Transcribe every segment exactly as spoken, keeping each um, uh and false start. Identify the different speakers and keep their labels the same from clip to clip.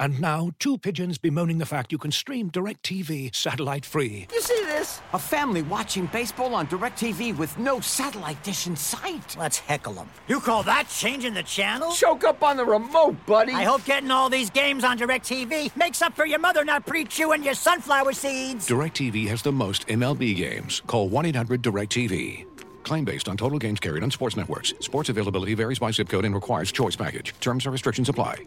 Speaker 1: And now, two pigeons bemoaning the fact you can stream DirecTV satellite-free.
Speaker 2: You see this? A family watching baseball on DirecTV with no satellite dish in sight.
Speaker 3: Let's heckle them. You call that changing the channel?
Speaker 2: Choke up on the remote, buddy.
Speaker 3: I hope getting all these games on DirecTV makes up for your mother not pre-chewing your sunflower seeds.
Speaker 1: DirecTV has the most M L B games. Call one eight hundred direct T V. Claim based on total games carried on sports networks. Sports availability varies by zip code and requires choice package. Terms and restrictions apply.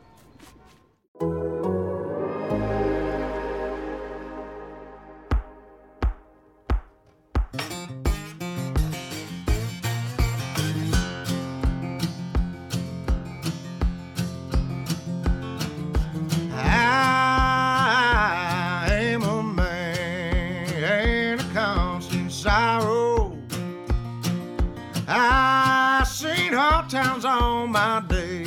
Speaker 4: Towns on my day.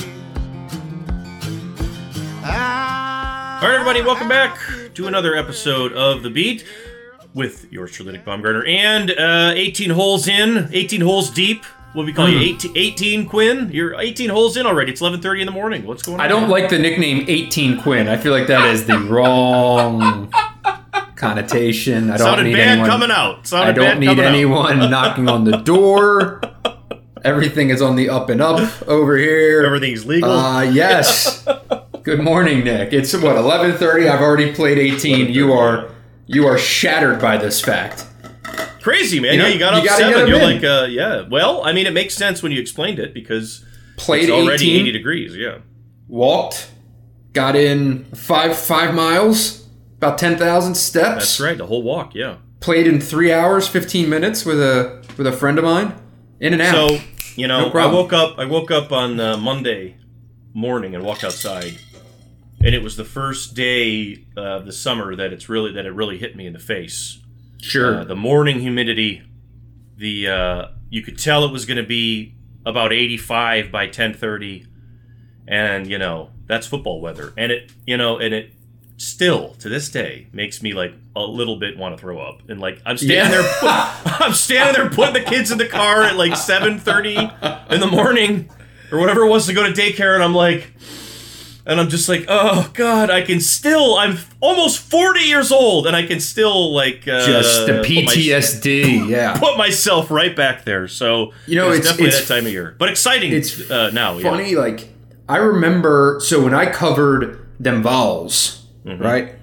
Speaker 5: All right, everybody, welcome back to another episode of The Beat with yours truly, Nick Baumgartner, and uh, eighteen holes in, eighteen holes deep. What we call mm. you, eighteen, eighteen, Quinn? You're eighteen holes in already. It's eleven thirty in the morning. What's going on?
Speaker 6: I don't like the nickname eighteen Quinn. I feel like that is the wrong connotation. I don't
Speaker 5: Sounded
Speaker 6: need
Speaker 5: bad
Speaker 6: anyone,
Speaker 5: coming out. Sounded
Speaker 6: I don't
Speaker 5: bad
Speaker 6: need anyone
Speaker 5: out.
Speaker 6: knocking on the door. Everything is on the up and up over here.
Speaker 5: Everything's legal.
Speaker 6: Uh, yes. Good morning, Nick. It's what, eleven thirty? I've already played eighteen. You are you are shattered by this fact.
Speaker 5: Crazy, man.
Speaker 6: You know,
Speaker 5: yeah, you got
Speaker 6: you
Speaker 5: up seven. You're
Speaker 6: in.
Speaker 5: like, uh, yeah. Well, I mean, it makes sense when you explained it because
Speaker 6: played
Speaker 5: it's already
Speaker 6: eighteen,
Speaker 5: eighty degrees. Yeah.
Speaker 6: Walked, got in five five miles, about ten thousand steps.
Speaker 5: That's right. The whole walk. Yeah.
Speaker 6: Played in three hours, fifteen minutes with a with a friend of mine. In and out.
Speaker 5: So. You know,
Speaker 6: no
Speaker 5: I woke up. I woke up on uh, Monday morning and walked outside, and it was the first day of uh, the summer that it's really that it really hit me in the face.
Speaker 6: Sure.
Speaker 5: Uh, the morning humidity, the uh, you could tell it was going to be about eighty-five by ten thirty, and you know that's football weather, and it you know and it still to this day makes me like a little bit want to throw up, and like I'm standing
Speaker 6: yeah.
Speaker 5: there, put, I'm standing there putting the kids in the car at like seven thirty in the morning or whatever it was to go to daycare, and I'm like, and I'm just like, oh god, I can still, I'm almost forty years old, and I can still like uh,
Speaker 6: just the P T S D,
Speaker 5: my,
Speaker 6: yeah,
Speaker 5: put myself right back there. So
Speaker 6: you know,
Speaker 5: it's,
Speaker 6: it's
Speaker 5: definitely
Speaker 6: it's,
Speaker 5: that time of year, but exciting.
Speaker 6: It's
Speaker 5: uh, now.
Speaker 6: Funny,
Speaker 5: yeah.
Speaker 6: like I remember. So when I covered them Vols, mm-hmm. right?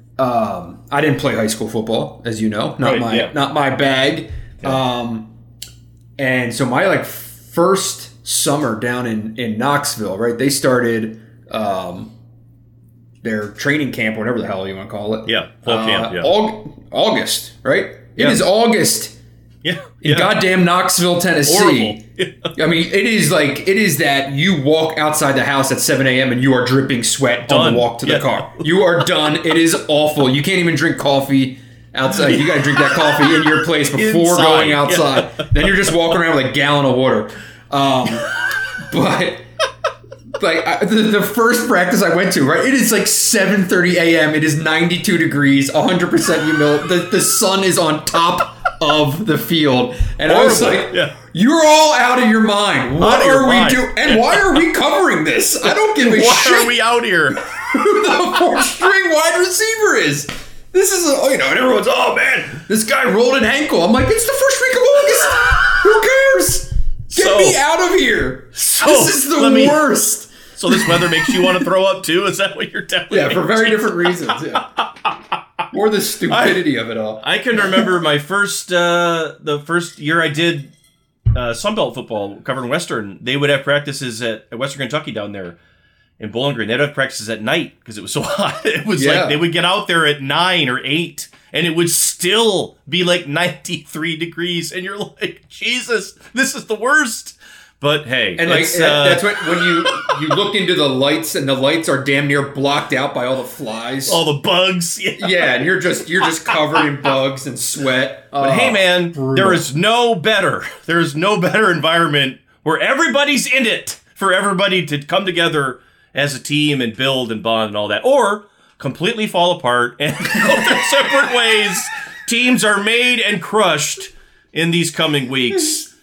Speaker 6: Um, I didn't play high school football, as you know, not
Speaker 5: right,
Speaker 6: my
Speaker 5: yeah.
Speaker 6: not my bag.
Speaker 5: Yeah.
Speaker 6: Um, and so my like first summer down in in Knoxville, right? They started um, their training camp, whatever the hell you want to call it.
Speaker 5: Yeah, fall
Speaker 6: uh,
Speaker 5: camp. Yeah,
Speaker 6: Aug- August, right? It
Speaker 5: yeah.
Speaker 6: is August.
Speaker 5: Yeah,
Speaker 6: in
Speaker 5: yeah.
Speaker 6: goddamn Knoxville, Tennessee. I mean, it is like it is that you walk outside the house at seven a.m. and you are dripping sweat
Speaker 5: done.
Speaker 6: on the walk to
Speaker 5: yeah.
Speaker 6: the car. You are done. It is awful. You can't even drink coffee outside. You got to drink that coffee in your place before
Speaker 5: Inside.
Speaker 6: going outside.
Speaker 5: Yeah.
Speaker 6: Then you're just walking around with a gallon of water. Um, but like I, the, the first practice I went to, right? It is like seven thirty a.m. It is ninety-two degrees, one hundred percent humidity. The, the sun is on top of the field, and Horrible. I was like,
Speaker 5: yeah.
Speaker 6: "You're all out of your mind. What are we doing? And why are we covering this? I don't give a
Speaker 5: why
Speaker 6: shit.
Speaker 5: Why are we out here?
Speaker 6: Who the fourth string wide receiver is? This is a, you know." And everyone's, "Oh man, this guy rolled an ankle." I'm like, "It's the first week of August. Who cares? Get
Speaker 5: so,
Speaker 6: me out of here.
Speaker 5: So,
Speaker 6: this is the
Speaker 5: me,
Speaker 6: worst."
Speaker 5: So this weather makes you want to throw up too? Is that what you're telling me?
Speaker 6: Yeah, for very different reasons. Yeah. Or the stupidity
Speaker 5: I,
Speaker 6: of it all.
Speaker 5: I can remember my first, uh, the first year I did uh, Sunbelt football, covering Western. They would have practices at, at Western Kentucky down there in Bowling Green. They'd have practices at night because it was so hot. It was
Speaker 6: yeah.
Speaker 5: like they would get out there at nine or eight, and it would still be like ninety-three degrees, and you're like, Jesus, this is the worst. But hey,
Speaker 6: and like
Speaker 5: it's, uh,
Speaker 6: that's what when you you look into the lights and the lights are damn near blocked out by all the flies,
Speaker 5: all the bugs. Yeah,
Speaker 6: yeah, and you're just you're just covered in bugs and sweat.
Speaker 5: But uh, hey, man, brutal. There is no better. There is no better environment where everybody's in it for everybody to come together as a team and build and bond and all that, or completely fall apart and go their separate ways. Teams are made and crushed in these coming weeks.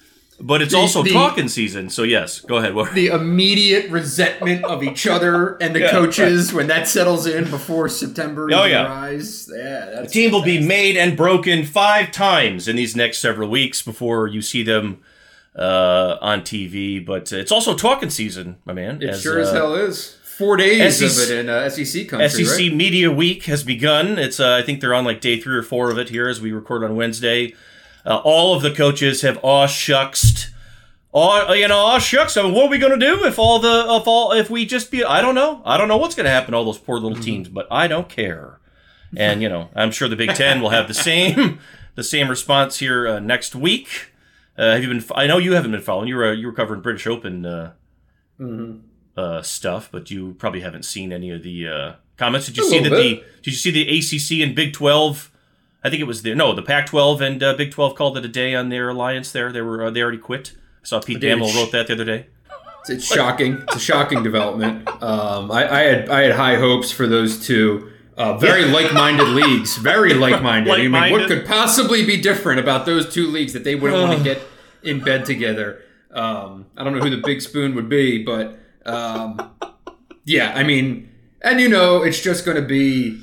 Speaker 5: but it's
Speaker 6: The-
Speaker 5: also
Speaker 6: the-
Speaker 5: talking season. So yes, go ahead. What-
Speaker 6: The immediate resentment of each other and the
Speaker 5: Yeah,
Speaker 6: coaches when that settles in before September
Speaker 5: Oh,
Speaker 6: even
Speaker 5: yeah.
Speaker 6: arrives. Yeah,
Speaker 5: The
Speaker 6: that's
Speaker 5: team will be made and broken five times in these next several weeks before you see them uh, on T V. But it's also talking season, my man.
Speaker 6: It
Speaker 5: as,
Speaker 6: sure as
Speaker 5: uh,
Speaker 6: hell is. Four days
Speaker 5: S E C
Speaker 6: of it in uh, S E C country,
Speaker 5: S E C
Speaker 6: right?
Speaker 5: Media Week has begun. It's uh, I think they're on like day three or four of it here as we record on Wednesday. Uh, all of the coaches have aw shucksed. Aw, you know, aw shucks. I mean, what are we gonna do if all the if all if we just be? I don't know. I don't know what's gonna happen to all those poor little
Speaker 6: Mm-hmm.
Speaker 5: teams, but I don't care. And you know, I'm sure the Big Ten will have the same the same response here uh, next week. Uh, have you been? I know you haven't been following. You were uh, you were covering British Open. Uh,
Speaker 6: Mm-hmm.
Speaker 5: Uh, stuff, but you probably haven't seen any of the uh, comments. Did you
Speaker 6: A
Speaker 5: see that
Speaker 6: little
Speaker 5: the? Did you see the A C C and Big twelve? I think it was the no, the Pac twelve and uh, Big twelve called it a day on their alliance. There, they were uh, they already quit. I saw Pete
Speaker 6: Dude,
Speaker 5: Thamel
Speaker 6: sh-
Speaker 5: wrote that the other day.
Speaker 6: It's, it's shocking. It's a shocking development. Um, I, I had I had high hopes for those two. Uh, very like-minded leagues. Very like-minded. I mean, what
Speaker 5: Like-minded.
Speaker 6: could possibly be different about those two leagues that they wouldn't want to get in bed together? Um, I don't know who the big spoon would be, but um, yeah, I mean, and you know, it's just going to be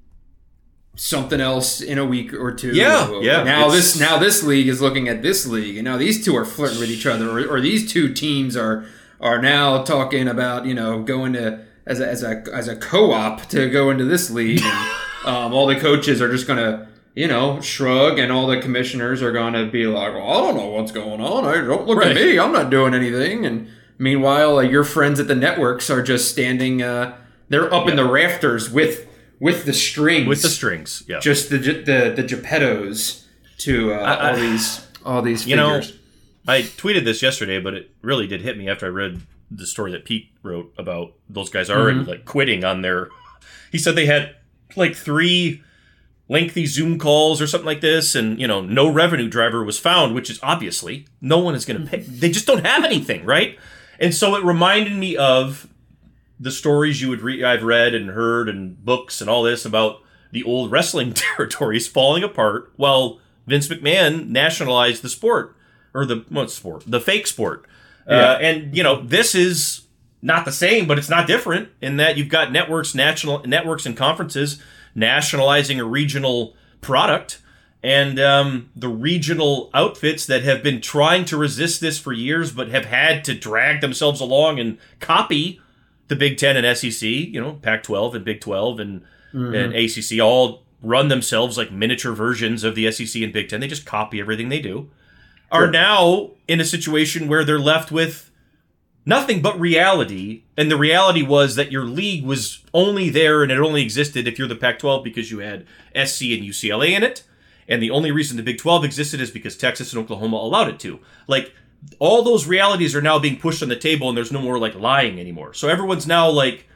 Speaker 6: something else in a week or two.
Speaker 5: Yeah, yeah,
Speaker 6: Now
Speaker 5: it's-
Speaker 6: this now this league is looking at this league, and now these two are flirting with each other, or, or these two teams are are now talking about you know going to as a as a as a co-op to go into this league. And, um, all the coaches are just going to you know shrug, and all the commissioners are going to be like, well, I don't know what's going on. I don't look
Speaker 5: Right.
Speaker 6: at me. I'm not doing anything. And meanwhile, uh, your friends at the networks are just standing. Uh, they're up in the rafters with with the strings.
Speaker 5: With the strings, yeah.
Speaker 6: Just the the the Geppettos to uh,
Speaker 5: I-
Speaker 6: all these all these
Speaker 5: You know,
Speaker 6: figures.
Speaker 5: I tweeted this yesterday, but it really did hit me after I read the story that Pete wrote about those guys already
Speaker 6: Mm-hmm.
Speaker 5: like quitting on their. He said they had like three lengthy Zoom calls or something like this, and you know, no revenue driver was found, which is obviously no one is going to pay. They just don't have anything, right? And so it reminded me of the stories you would read, I've read and heard, and books and all this about the old wrestling territories falling apart while Vince McMahon nationalized the sport, or the what sport, the fake sport.
Speaker 6: Yeah.
Speaker 5: Uh, and you know, this is not the same, but it's not different in that you've got networks, national networks, and conferences nationalizing a regional product, and um, the regional outfits that have been trying to resist this for years, but have had to drag themselves along and copy the Big Ten and S E C, you know, Pac twelve and Big twelve and, and A C C all run themselves like miniature versions of the S E C and Big Ten. They just copy everything they do. Are now in a situation where they're left with nothing but reality. And the reality was that your league was only there and it only existed if you're the Pac twelve because you had S C and U C L A in it. And the only reason the Big twelve existed is because Texas and Oklahoma allowed it to. Like, all those realities are now being pushed on the table, and there's no more like lying anymore. So everyone's now like,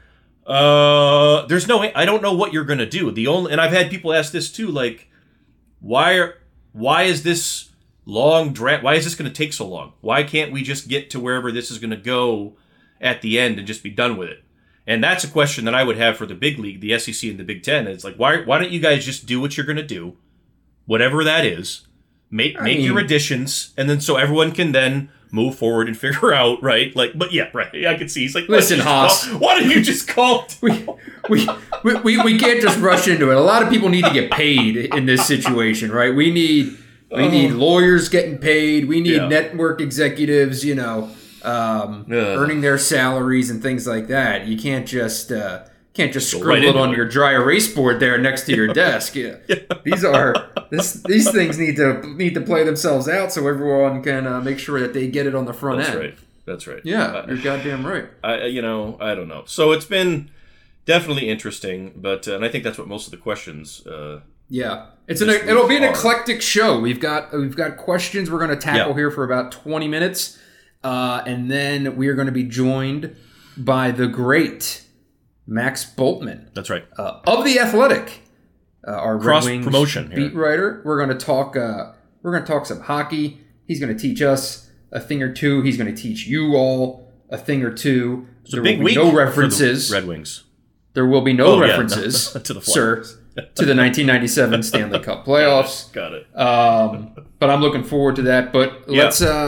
Speaker 5: uh, there's no way. I don't know what you're gonna do. The only, and I've had people ask this too, like, why are, why is this long draft? Why is this gonna take so long? Why can't we just get to wherever this is gonna go at the end and just be done with it? And that's a question that I would have for the big league, the S E C and the Big Ten. It's like, why, why don't you guys just do what you're gonna do, whatever that is? Make
Speaker 6: I
Speaker 5: make
Speaker 6: mean-
Speaker 5: your additions, and then so everyone can then move forward and figure out, right? Like, but yeah, right. I can see. He's like,
Speaker 6: Listen,
Speaker 5: why
Speaker 6: Haas.
Speaker 5: don't you just call- Why don't you just call?
Speaker 6: we, we, we, we, we can't just rush into it. A lot of people need to get paid in this situation, right? We need we need lawyers getting paid. We need
Speaker 5: Yeah.
Speaker 6: network executives, you know, um,
Speaker 5: Ugh.
Speaker 6: earning their salaries and things like that. You can't just uh, can't just
Speaker 5: Go
Speaker 6: scribble
Speaker 5: right
Speaker 6: it
Speaker 5: into
Speaker 6: on
Speaker 5: it.
Speaker 6: your dry erase board there next to your desk. Yeah. These are this these things need to need to play themselves out so everyone can uh, make sure that they get it on the front
Speaker 5: That's
Speaker 6: end.
Speaker 5: right. That's right.
Speaker 6: Yeah,
Speaker 5: Uh,
Speaker 6: you're goddamn right.
Speaker 5: I, you know, I don't know. So it's been definitely interesting, but uh, and I think that's what most of the questions. Uh,
Speaker 6: Yeah, it's an
Speaker 5: This
Speaker 6: it'll be an
Speaker 5: week are-
Speaker 6: eclectic show. We've got we've got questions we're going to tackle
Speaker 5: Yeah.
Speaker 6: here for about twenty minutes, uh, and then we are going to be joined by the great Max Boltman
Speaker 5: that's right.
Speaker 6: uh, of the Athletic, uh, our
Speaker 5: Cross
Speaker 6: Red Wings
Speaker 5: promotion here.
Speaker 6: beat writer. We're going to talk. Uh, we're going to talk some hockey. He's going to teach us a thing or two. He's going to teach you all a thing or two.
Speaker 5: It's a
Speaker 6: there
Speaker 5: big
Speaker 6: will be
Speaker 5: week
Speaker 6: no
Speaker 5: for the
Speaker 6: references.
Speaker 5: Red Wings.
Speaker 6: There will be no
Speaker 5: Oh, yeah,
Speaker 6: references
Speaker 5: no, to the
Speaker 6: sir,
Speaker 5: Flyers.
Speaker 6: to the nineteen ninety-seven Stanley Cup playoffs.
Speaker 5: Got it.
Speaker 6: Um, but I'm looking forward to that. But
Speaker 5: Yeah.
Speaker 6: let's uh,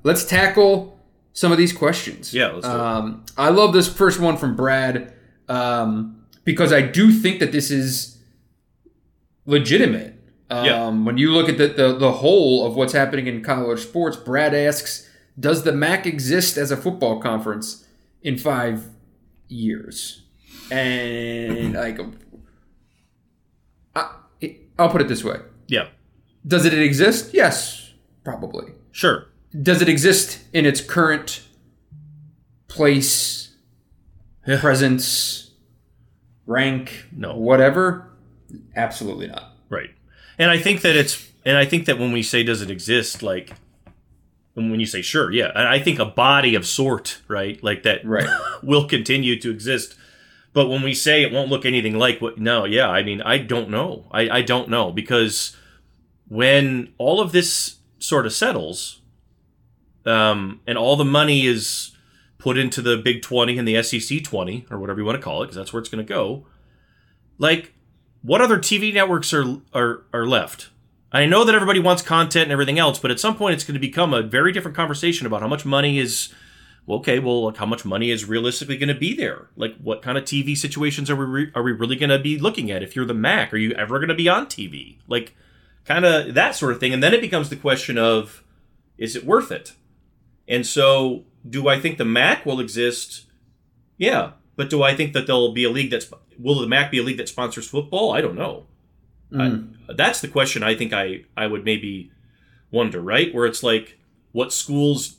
Speaker 6: let's tackle some of these questions.
Speaker 5: Yeah, let's do it.
Speaker 6: Um, I love this first one from Brad um, because I do think that this is legitimate. Um,
Speaker 5: Yeah.
Speaker 6: When you look at the, the, the whole of what's happening in college sports, Brad asks, does the M A C exist as a football conference in five years? And like, I, I'll put it this way.
Speaker 5: Yeah.
Speaker 6: Does it exist? Yes, probably.
Speaker 5: Sure.
Speaker 6: Does it exist in its current place,
Speaker 5: Yeah.
Speaker 6: presence, rank,
Speaker 5: No.
Speaker 6: whatever? Absolutely not.
Speaker 5: Right. And I think that it's, and I think that when we say does it exist, like, and when you say sure, yeah, and I think a body of sort, right, like that
Speaker 6: Right.
Speaker 5: will continue to exist. But when we say it won't look anything like what, no, yeah, I mean, I don't know. I, I don't know because when all of this sort of settles, um, and all the money is put into the Big twenty and the S E C twenty, or whatever you want to call it, because that's where it's going to go, like, what other T V networks are are are left? I know that everybody wants content and everything else, but at some point it's going to become a very different conversation about how much money is, well, okay, well, like how much money is realistically going to be there? Like, what kind of T V situations are we re- are we really going to be looking at? If you're the M A C, are you ever going to be on T V? Like, kind of that sort of thing. And then it becomes the question of, is it worth it? And so, do I think the M A C will exist? Yeah, but do I think that there'll be a league that's will the M A C be a league that sponsors football? I don't know.
Speaker 6: Mm.
Speaker 5: I, that's the question I think I, I would maybe wonder, right? Where it's like, what schools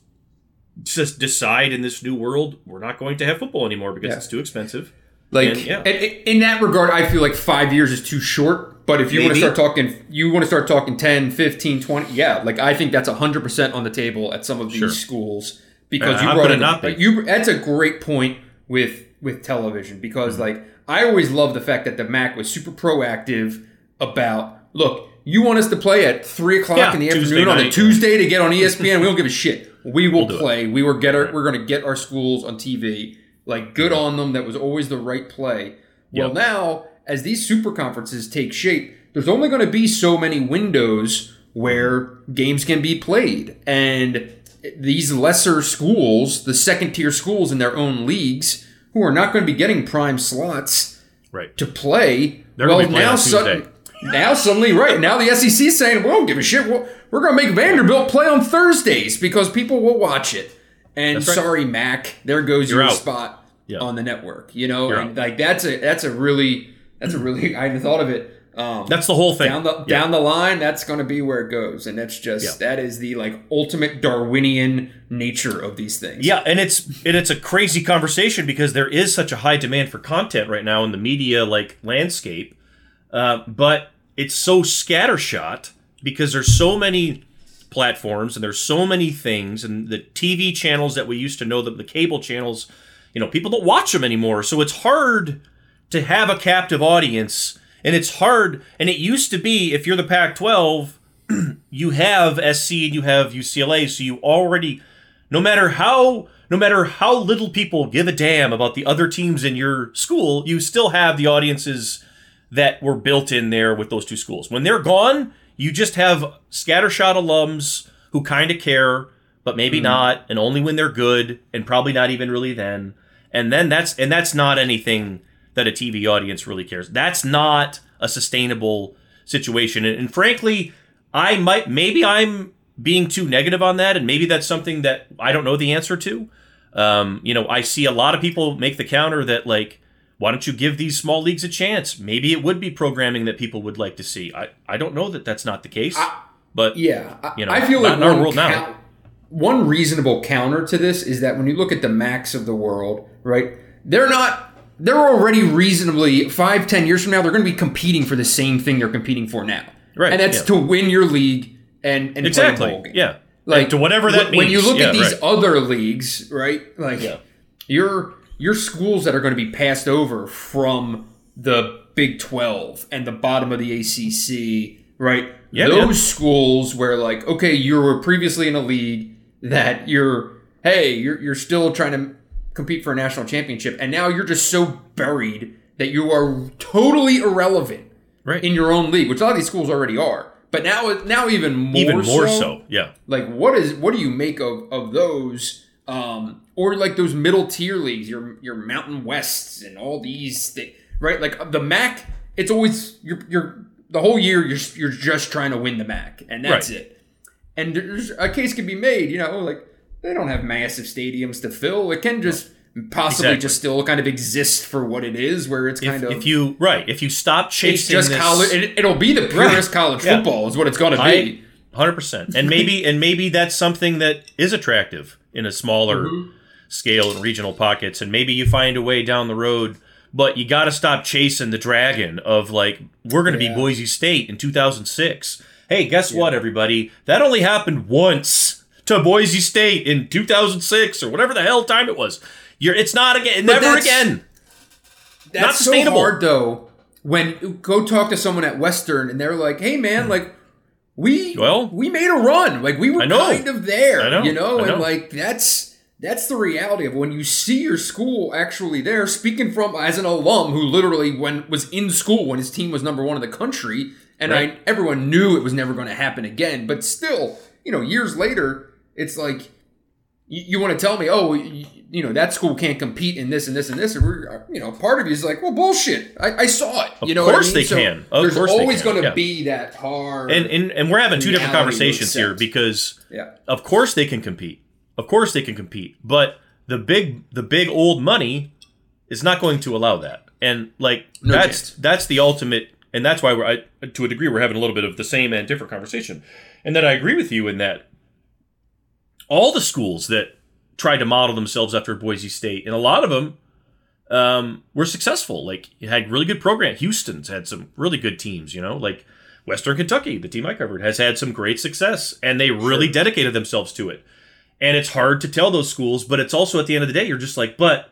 Speaker 5: just decide in this new world, we're not going to have football anymore because
Speaker 6: Yeah.
Speaker 5: it's too expensive.
Speaker 6: Like,
Speaker 5: And, yeah.
Speaker 6: and- and in that regard, I feel like five years is too short. But if you want to
Speaker 5: Maybe.
Speaker 6: start talking, you want to start talking ten, fifteen, twenty, yeah, like I think that's one hundred percent on the table at some of these
Speaker 5: Sure.
Speaker 6: schools. Because
Speaker 5: Uh,
Speaker 6: you
Speaker 5: how
Speaker 6: brought
Speaker 5: could it
Speaker 6: in,
Speaker 5: not be?
Speaker 6: like, you that's a great point with with television because
Speaker 5: Mm-hmm.
Speaker 6: like I always love the fact that the M A C was super proactive about, look, you want us to play at three o'clock
Speaker 5: Yeah,
Speaker 6: in the
Speaker 5: Tuesday
Speaker 6: afternoon on a
Speaker 5: night.
Speaker 6: Tuesday to get on E S P N. We don't give a shit. We will
Speaker 5: We'll do it.
Speaker 6: play. We were get our, we're going to get our schools on T V. Like, good on them. That was always the right play. Well,
Speaker 5: Yep.
Speaker 6: now as these super conferences take shape, there's only going to be so many windows where games can be played, and these lesser schools, the second tier schools in their own leagues, who are not going to be getting prime slots
Speaker 5: Right.
Speaker 6: to play.
Speaker 5: They're
Speaker 6: well,
Speaker 5: gonna be playing
Speaker 6: now
Speaker 5: on
Speaker 6: sudden,
Speaker 5: Tuesday.
Speaker 6: now suddenly, right now the S E C is saying, "We don't give a shit. We're, we're going to make Vanderbilt play on Thursdays because people will watch it." And
Speaker 5: That's right.
Speaker 6: sorry, M A C, there goes
Speaker 5: You're
Speaker 6: your
Speaker 5: out.
Speaker 6: spot
Speaker 5: Yeah.
Speaker 6: on the network. You know,
Speaker 5: You're
Speaker 6: and
Speaker 5: out.
Speaker 6: like that's a that's a really that's a really I hadn't thought of it. Um,
Speaker 5: That's the whole thing.
Speaker 6: down the
Speaker 5: Yeah.
Speaker 6: down the line, that's going to be where it goes, and that's just
Speaker 5: Yeah.
Speaker 6: that is the like ultimate Darwinian nature of these things.
Speaker 5: Yeah, and it's and it's a crazy conversation because there is such a high demand for content right now in the media like landscape, uh, but it's so scattershot because there's so many platforms and there's so many things, and the T V channels that we used to know, the, the cable channels, you know, people don't watch them anymore, so it's hard to have a captive audience, and it's hard. And it used to be if you're the Pac twelve. You have S C and you have U C L A, so you already, no matter how, no matter how little people give a damn about the other teams in your school, you still have the audiences that were built in there with those two schools. When they're gone, you just have scattershot alums who kind of care, but maybe not, and only when they're good, and probably not even really then. And then that's and that's not anything that a T V audience really cares. That's not a sustainable situation, and, and frankly. I might, maybe I'm being too negative on that, and maybe that's something that I don't know the answer to. Um, you know, I see a lot of people make the counter that, like, why don't you give these small leagues a chance? Maybe it would be programming that people would like to see. I, I don't know that that's not the case, but
Speaker 6: Yeah, I,
Speaker 5: you know,
Speaker 6: I feel
Speaker 5: not
Speaker 6: like
Speaker 5: in our
Speaker 6: one,
Speaker 5: world now.
Speaker 6: count- one reasonable counter to this is that when you look at the M A Cs of the world, right, they're not. They're already reasonably five, ten years from now. They're going to be competing for the same thing they're competing for now.
Speaker 5: Right,
Speaker 6: And that's
Speaker 5: yeah.
Speaker 6: to win your league and, and
Speaker 5: Exactly,
Speaker 6: play a bowl game.
Speaker 5: yeah.
Speaker 6: Like
Speaker 5: And to whatever that
Speaker 6: when, when you
Speaker 5: means.
Speaker 6: look
Speaker 5: Yeah,
Speaker 6: at these
Speaker 5: right.
Speaker 6: other leagues, right? Like
Speaker 5: Yeah.
Speaker 6: your your schools that are going to be passed over from the Big twelve and the bottom of the A C C, right?
Speaker 5: Yeah,
Speaker 6: Those
Speaker 5: man.
Speaker 6: schools where like, okay, you were previously in a league that you're, hey, you're you're still trying to compete for a national championship, and now you're just so buried that you are totally irrelevant
Speaker 5: Right.
Speaker 6: in your own league, which a lot of these schools already are. But now, now even more,
Speaker 5: even more so,
Speaker 6: so,
Speaker 5: yeah.
Speaker 6: Like, what is what do you make of of those, um, or like those middle tier leagues, your your Mountain Wests and all these things, right? Like the M A C, it's always you're you're the whole year you're you're just trying to win the M A C, and that's right. it. And there's a case can be made, you know, like they don't have massive stadiums to fill. It can just possibly exactly. just still kind of exist for what it is, where it's kind
Speaker 5: if,
Speaker 6: of
Speaker 5: if you right if you stop chasing
Speaker 6: it's just
Speaker 5: this,
Speaker 6: college. It, it'll be the purest right. college yeah. football is what it's going to be.
Speaker 5: one hundred percent. And maybe and maybe that's something that is attractive in a smaller mm-hmm. scale and regional pockets, and maybe you find a way down the road. But you got to stop chasing the dragon of like we're going to yeah. be Boise State in two thousand six. Hey, guess yeah. what, everybody? That only happened once to Boise State in two thousand six or whatever the hell time it was. You're, it's not again, but never again.
Speaker 6: That's
Speaker 5: not sustainable.
Speaker 6: So hard though. When go talk to someone at Western and they're like, "Hey, man, like we
Speaker 5: well,
Speaker 6: we made a run. Like we were kind of there,
Speaker 5: I know,
Speaker 6: you know."
Speaker 5: I know.
Speaker 6: And like that's that's the reality of when you see your school actually there. Speaking from as an alum who literally when was in school when his team was number one in the country, and right. I everyone knew it was never going to happen again. But still, you know, years later, it's like. You, you want to tell me, oh, you, you know, that school can't compete in this and this and this. And we're, you know, part of you is like, well, bullshit. I, I saw it.
Speaker 5: Of
Speaker 6: you know
Speaker 5: course
Speaker 6: what I mean?
Speaker 5: they
Speaker 6: so
Speaker 5: can. Of
Speaker 6: there's
Speaker 5: course
Speaker 6: always
Speaker 5: going
Speaker 6: to
Speaker 5: yeah.
Speaker 6: be that hard.
Speaker 5: And, and and we're having two different conversations here because,
Speaker 6: yeah.
Speaker 5: of course they can compete. Of course they can compete. But the big the big old money is not going to allow that. And like
Speaker 6: no
Speaker 5: that's
Speaker 6: chance.
Speaker 5: that's the ultimate. And that's why we're I, to a degree we're having a little bit of the same and different conversation. And then I agree with you in that all the schools that tried to model themselves after Boise State, and a lot of them um, were successful. Like, you had really good program. Houston's had some really good teams, you know, like Western Kentucky, the team I covered, has had some great success, and they really sure. dedicated themselves to it. And it's hard to tell those schools, but it's also at the end of the day, you're just like, but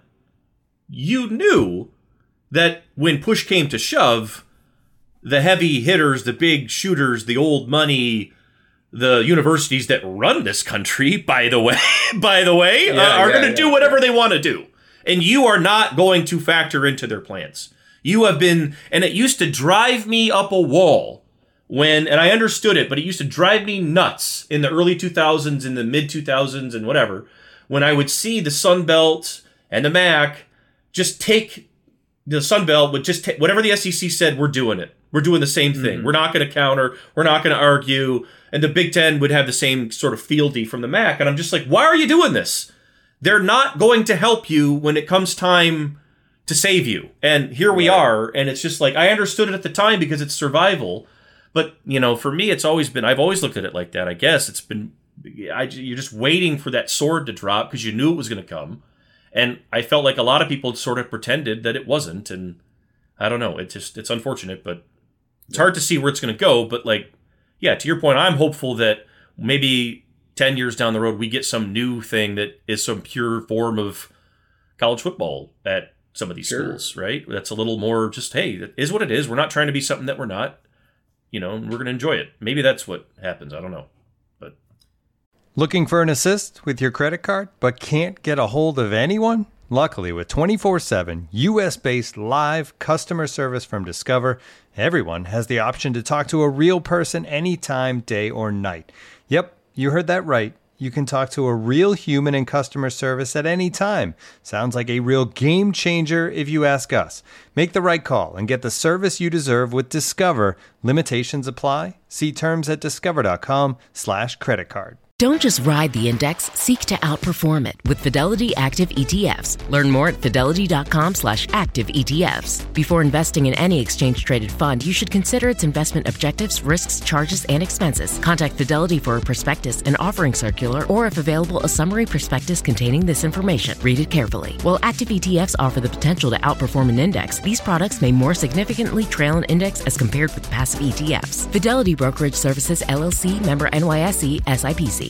Speaker 5: you knew that when push came to shove, the heavy hitters, the big shooters, the old money, the universities that run this country, by the way, by the way, yeah, uh, are yeah, going to yeah, do whatever yeah. they want to do. And you are not going to factor into their plans. You have been, and it used to drive me up a wall when, and I understood it, but it used to drive me nuts in the early two thousands, in the mid two thousands and whatever, when I would see the Sun Belt and the M A C just take, the Sun Belt would just take, whatever the S E C said, we're doing it. We're doing the same thing. Mm-hmm. We're not going to counter. We're not going to argue. And the Big Ten would have the same sort of fealty from the M A C. And I'm just like, why are you doing this? They're not going to help you when it comes time to save you. And here we are. And it's just like, I understood it at the time because it's survival. But, you know, for me, it's always been, I've always looked at it like that. I guess it's been, I, you're just waiting for that sword to drop because you knew it was going to come. And I felt like a lot of people sort of pretended that it wasn't. And I don't know. It just, it's unfortunate, but it's hard to see where it's going to go. But like, yeah, to your point, I'm hopeful that maybe ten years down the road, we get some new thing that is some pure form of college football at some of these sure. schools, right? That's a little more just, hey, it is what it is. We're not trying to be something that we're not, you know, and we're going to enjoy it. Maybe that's what happens. I don't know. But
Speaker 7: looking for an assist with your credit card, but can't get a hold of anyone? Luckily, with twenty-four seven U S-based live customer service from Discover, everyone has the option to talk to a real person anytime, day or night. Yep, you heard that right. You can talk to a real human in customer service at any time. Sounds like a real game changer if you ask us. Make the right call and get the service you deserve with Discover. Limitations apply. See terms at discover.com slash credit card.
Speaker 8: Don't just ride the index, seek to outperform it with Fidelity Active E T Fs. Learn more at fidelity.com slash active ETFs. Before investing in any exchange-traded fund, you should consider its investment objectives, risks, charges, and expenses. Contact Fidelity for a prospectus, an offering circular, or if available, a summary prospectus containing this information. Read it carefully. While active E T Fs offer the potential to outperform an index, these products may more significantly trail an index as compared with passive E T Fs. Fidelity Brokerage Services, L L C, member N Y S E, S I P C.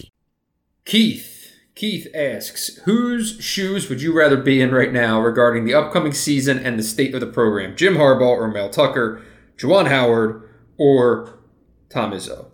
Speaker 6: Keith. Keith asks, whose shoes would you rather be in right now regarding the upcoming season and the state of the program? Jim Harbaugh or Mel Tucker, Juwan Howard or Tom Izzo?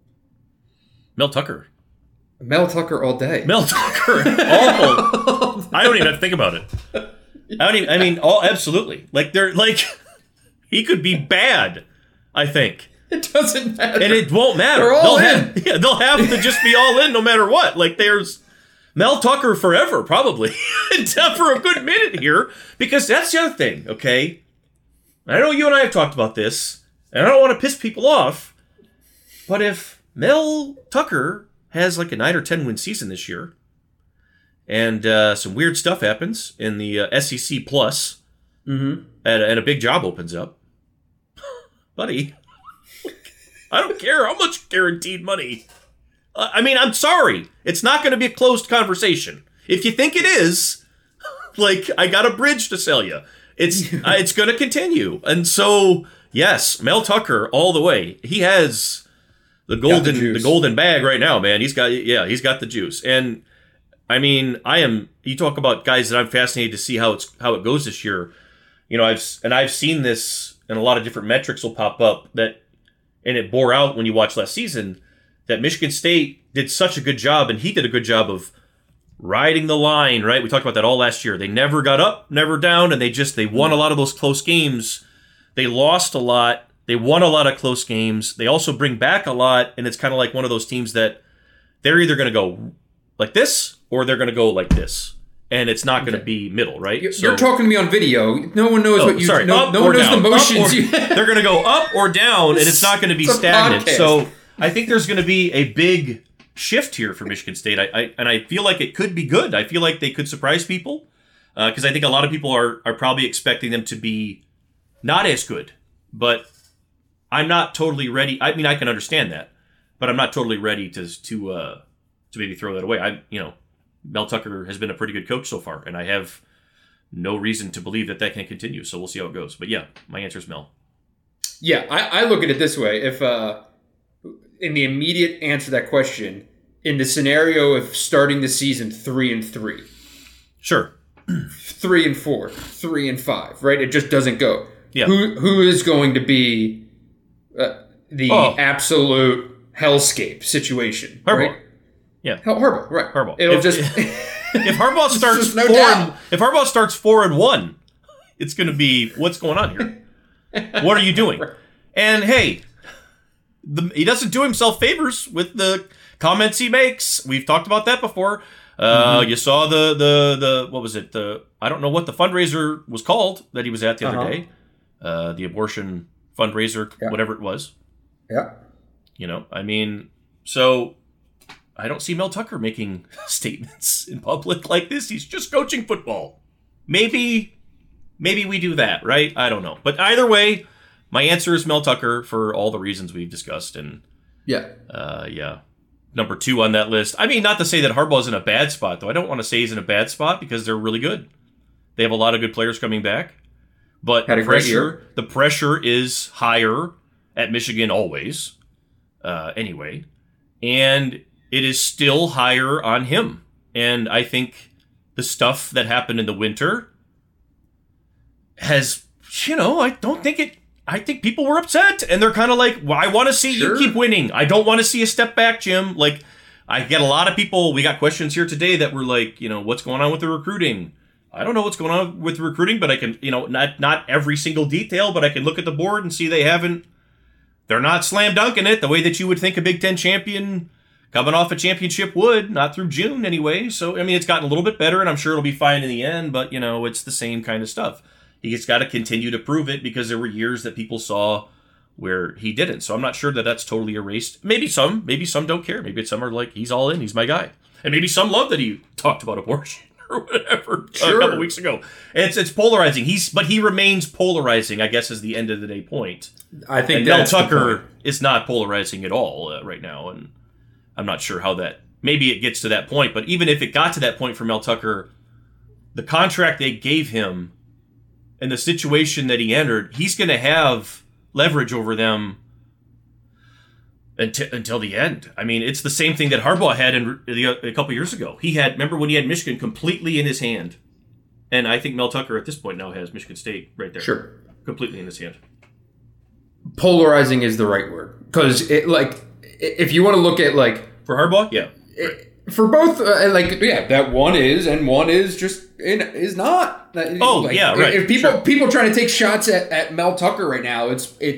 Speaker 5: Mel Tucker.
Speaker 6: Mel Tucker all day.
Speaker 5: Mel Tucker. Awful. I don't even have to think about it. I don't even, I mean, all absolutely. Like, they're like, he could be bad, I think.
Speaker 6: It doesn't matter.
Speaker 5: And it won't matter.
Speaker 6: They're all
Speaker 5: they'll
Speaker 6: in.
Speaker 5: Have, yeah, they'll have to just be all in no matter what. Like, there's Mel Tucker forever, probably, for a good minute here, because that's the other thing, okay? I know you and I have talked about this, and I don't want to piss people off, but if Mel Tucker has like a nine or ten win season this year, and uh, some weird stuff happens in the uh, S E C Plus,
Speaker 6: mm-hmm.
Speaker 5: and, and a big job opens up, buddy, I don't care how much guaranteed money. Uh, I mean, I'm sorry. It's not going to be a closed conversation. If you think it is, like, I got a bridge to sell you. It's uh, it's going to continue. And so, yes, Mel Tucker all the way. He has the golden the, the golden bag right now, man. He's got yeah, he's got the juice. And I mean, I am you talk about guys that I'm fascinated to see how it's how it goes this year. You know, I've and I've seen this, and a lot of different metrics will pop up that, and it bore out when you watch last season, that Michigan State did such a good job, and he did a good job of riding the line, right? We talked about that all last year. They never got up, never down, and they just, they won a lot of those close games. They lost a lot. They won a lot of close games. They also bring back a lot, and it's kind of like one of those teams that they're either going to go like this or they're going to go like this. And it's not going to okay. be middle, right?
Speaker 6: You're,
Speaker 5: so,
Speaker 6: you're talking to me on video. No one knows
Speaker 5: oh,
Speaker 6: what you...
Speaker 5: Sorry,
Speaker 6: no,
Speaker 5: up
Speaker 6: no
Speaker 5: or
Speaker 6: one knows
Speaker 5: down.
Speaker 6: the motions.
Speaker 5: Or, they're going to go up or down, and it's not going to be stagnant. So I think there's going to be a big shift here for Michigan State, I, I and I feel like it could be good. I feel like they could surprise people, because uh, I think a lot of people are are probably expecting them to be not as good. But I'm not totally ready. I mean, I can understand that, but I'm not totally ready to to uh, to maybe throw that away. I you know, Mel Tucker has been a pretty good coach so far, and I have no reason to believe that that can continue. So we'll see how it goes. But yeah, my answer is Mel.
Speaker 6: Yeah, I, I look at it this way. If uh, in the immediate answer to that question, in the scenario of starting the season three and three,
Speaker 5: sure,
Speaker 6: three and four, three and five, right? It just doesn't go.
Speaker 5: Yeah.
Speaker 6: Who who is going to be uh, the
Speaker 5: oh.
Speaker 6: absolute hellscape situation?
Speaker 5: Harbaugh.
Speaker 6: Right?
Speaker 5: Yeah,
Speaker 6: Hell, Harbaugh. Right.
Speaker 5: Harbaugh.
Speaker 6: It'll
Speaker 5: if,
Speaker 6: just
Speaker 5: if Harbaugh starts
Speaker 6: no
Speaker 5: four,
Speaker 6: doubt.
Speaker 5: and, if Harbaugh starts four and one, it's going to be what's going on here. What are you doing? And hey, the, he doesn't do himself favors with the comments he makes. We've talked about that before. Uh, mm-hmm. You saw the the the what was it? The I don't know what the fundraiser was called that he was at the uh-huh. other day. Uh, the abortion fundraiser, yeah. whatever it was.
Speaker 6: Yeah.
Speaker 5: You know, I mean, so I don't see Mel Tucker making statements in public like this. He's just coaching football. Maybe, maybe we do that, right? I don't know. But either way, my answer is Mel Tucker for all the reasons we've discussed. And
Speaker 6: yeah,
Speaker 5: uh, yeah. Number two on that list. I mean, not to say that Harbaugh's in a bad spot, though. I don't want to say he's in a bad spot because they're really good. They have a lot of good players coming back. But
Speaker 6: Had a
Speaker 5: the pressure,
Speaker 6: great year.
Speaker 5: the pressure is higher at Michigan always, uh, anyway. And it is still higher on him. And I think the stuff that happened in the winter has, you know, I don't think it... I think people were upset, and they're kind of like, well, I want to see sure. you keep winning. I don't want to see a step back, Jim. Like, I get a lot of people, we got questions here today that were like, you know, what's going on with the recruiting? I don't know what's going on with the recruiting, but I can, you know, not not every single detail, but I can look at the board and see they haven't, they're not slam dunking it the way that you would think a Big Ten champion coming off a championship would, not through June anyway. So, I mean, it's gotten a little bit better, and I'm sure it'll be fine in the end, but, you know, it's the same kind of stuff. He's got to continue to prove it because there were years that people saw where he didn't. So I'm not sure that that's totally erased. Maybe some, maybe some don't care. Maybe some are like, he's all in, he's my guy. And maybe some love that he talked about abortion or whatever sure. a couple weeks ago. It's it's polarizing. He's but he remains polarizing, I guess, is the end of the day point.
Speaker 6: I think
Speaker 5: and
Speaker 6: that's
Speaker 5: Mel Tucker is not polarizing at all uh, right now, and I'm not sure how that. Maybe it gets to that point, but even if it got to that point for Mel Tucker, the contract they gave him. And the situation that he entered, he's going to have leverage over them until, until the end. I mean, it's the same thing that Harbaugh had in, a couple years ago. He had, remember when he had Michigan completely in his hand? And I think Mel Tucker at this point now has Michigan State right there.
Speaker 6: Sure.
Speaker 5: Completely in his hand.
Speaker 6: Polarizing is the right word. Because, it like, if you want to look at, like...
Speaker 5: For Harbaugh? Yeah.
Speaker 6: It, for both, uh, like, yeah, that one is, and one is just... It is not.
Speaker 5: Oh
Speaker 6: like,
Speaker 5: yeah, right.
Speaker 6: If people
Speaker 5: sure.
Speaker 6: people trying to take shots at, at Mel Tucker right now, it's it's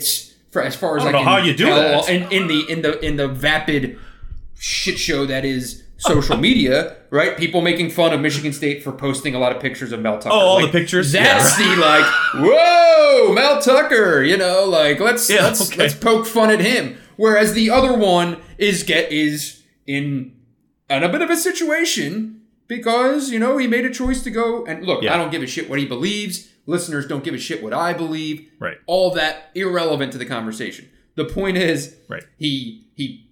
Speaker 6: for as far as
Speaker 5: I
Speaker 6: I,
Speaker 5: don't
Speaker 6: can
Speaker 5: know how you do
Speaker 6: tell,
Speaker 5: that.
Speaker 6: in, in the in the in the vapid shit show that is social media, right? People making fun of Michigan State for posting a lot of pictures of Mel Tucker.
Speaker 5: Oh, all
Speaker 6: like,
Speaker 5: the pictures?
Speaker 6: That's
Speaker 5: Yeah,
Speaker 6: the like, whoa, Mel Tucker. You know, like let's
Speaker 5: Yeah,
Speaker 6: let's
Speaker 5: okay.
Speaker 6: let's poke fun at him. Whereas the other one is get is in in a bit of a situation because you know he made a choice to go and look.
Speaker 5: Yeah.
Speaker 6: I don't give a shit what he believes. Listeners don't give a shit what I believe.
Speaker 5: Right.
Speaker 6: All that irrelevant to the conversation. The point is,
Speaker 5: Right.
Speaker 6: he he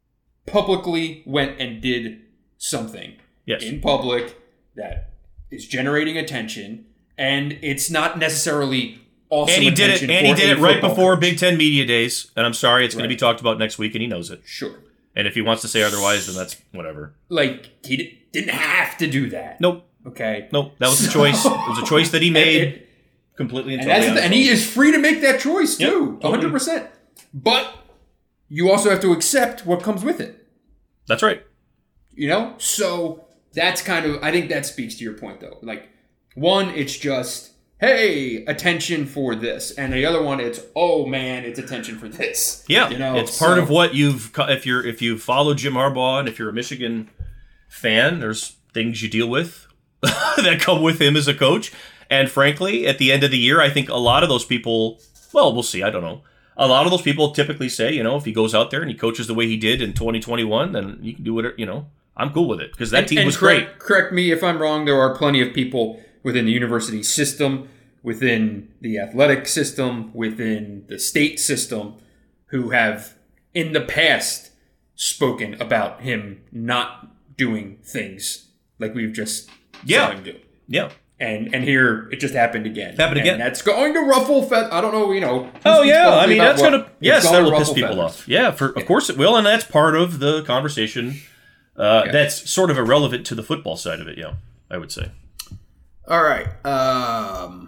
Speaker 6: publicly went and did something
Speaker 5: Yes.
Speaker 6: in public that is generating attention, and it's not necessarily awesome.
Speaker 5: And he did it.
Speaker 6: attention
Speaker 5: And he
Speaker 6: for
Speaker 5: did
Speaker 6: a
Speaker 5: it right
Speaker 6: football
Speaker 5: before
Speaker 6: coach.
Speaker 5: Big Ten Media Days. And I'm sorry, it's going
Speaker 6: Right.
Speaker 5: to be talked about next week, and he knows it.
Speaker 6: Sure.
Speaker 5: And if he wants to say otherwise, then that's whatever.
Speaker 6: Like he di- didn't have to do that.
Speaker 5: Nope.
Speaker 6: Okay.
Speaker 5: Nope. That was a choice. It was a choice that he made.
Speaker 6: And, it-
Speaker 5: completely and
Speaker 6: and,
Speaker 5: totally.
Speaker 6: that's the- and he is free to make that choice
Speaker 5: Yep,
Speaker 6: too,
Speaker 5: totally.
Speaker 6: one hundred percent. But you also have to accept what comes with it.
Speaker 5: That's right.
Speaker 6: You know? So that's kind of, I think that speaks to your point though. Like, one, it's just, hey, attention for this. And the other one, it's, oh man, it's attention for this.
Speaker 5: Yeah,
Speaker 6: You know?
Speaker 5: it's part
Speaker 6: So-
Speaker 5: of what you've. co- If you're if you've followed Jim Harbaugh, and if you're a Michigan fan, there's things you deal with that come with him as a coach. And frankly, at the end of the year, I think a lot of those people. Well, we'll see. I don't know. A lot of those people typically say, you know, if he goes out there and he coaches the way he did in twenty twenty-one, then you can do whatever. You know, I'm cool with it because that
Speaker 6: And-
Speaker 5: team
Speaker 6: and
Speaker 5: was
Speaker 6: correct,
Speaker 5: great.
Speaker 6: Correct me if I'm wrong. There are plenty of people within the university system, within the athletic system, within the state system, who have in the past spoken about him not doing things like we've just
Speaker 5: Yeah.
Speaker 6: saw him do.
Speaker 5: Yeah.
Speaker 6: And and here it just happened again.
Speaker 5: Happened again.
Speaker 6: And that's going to ruffle. Fe- I don't know. You know. who
Speaker 5: Oh
Speaker 6: speaks
Speaker 5: yeah, I
Speaker 6: publicly
Speaker 5: mean
Speaker 6: about
Speaker 5: that's
Speaker 6: what.
Speaker 5: gonna
Speaker 6: It's
Speaker 5: yes,
Speaker 6: going
Speaker 5: that
Speaker 6: to
Speaker 5: will piss
Speaker 6: ruffle
Speaker 5: people
Speaker 6: feathers.
Speaker 5: off. Yeah, for of course it will, and that's part of the conversation. Uh,
Speaker 6: Yeah.
Speaker 5: That's sort of irrelevant to the football side of it. Yeah, I would say.
Speaker 6: All right. Um,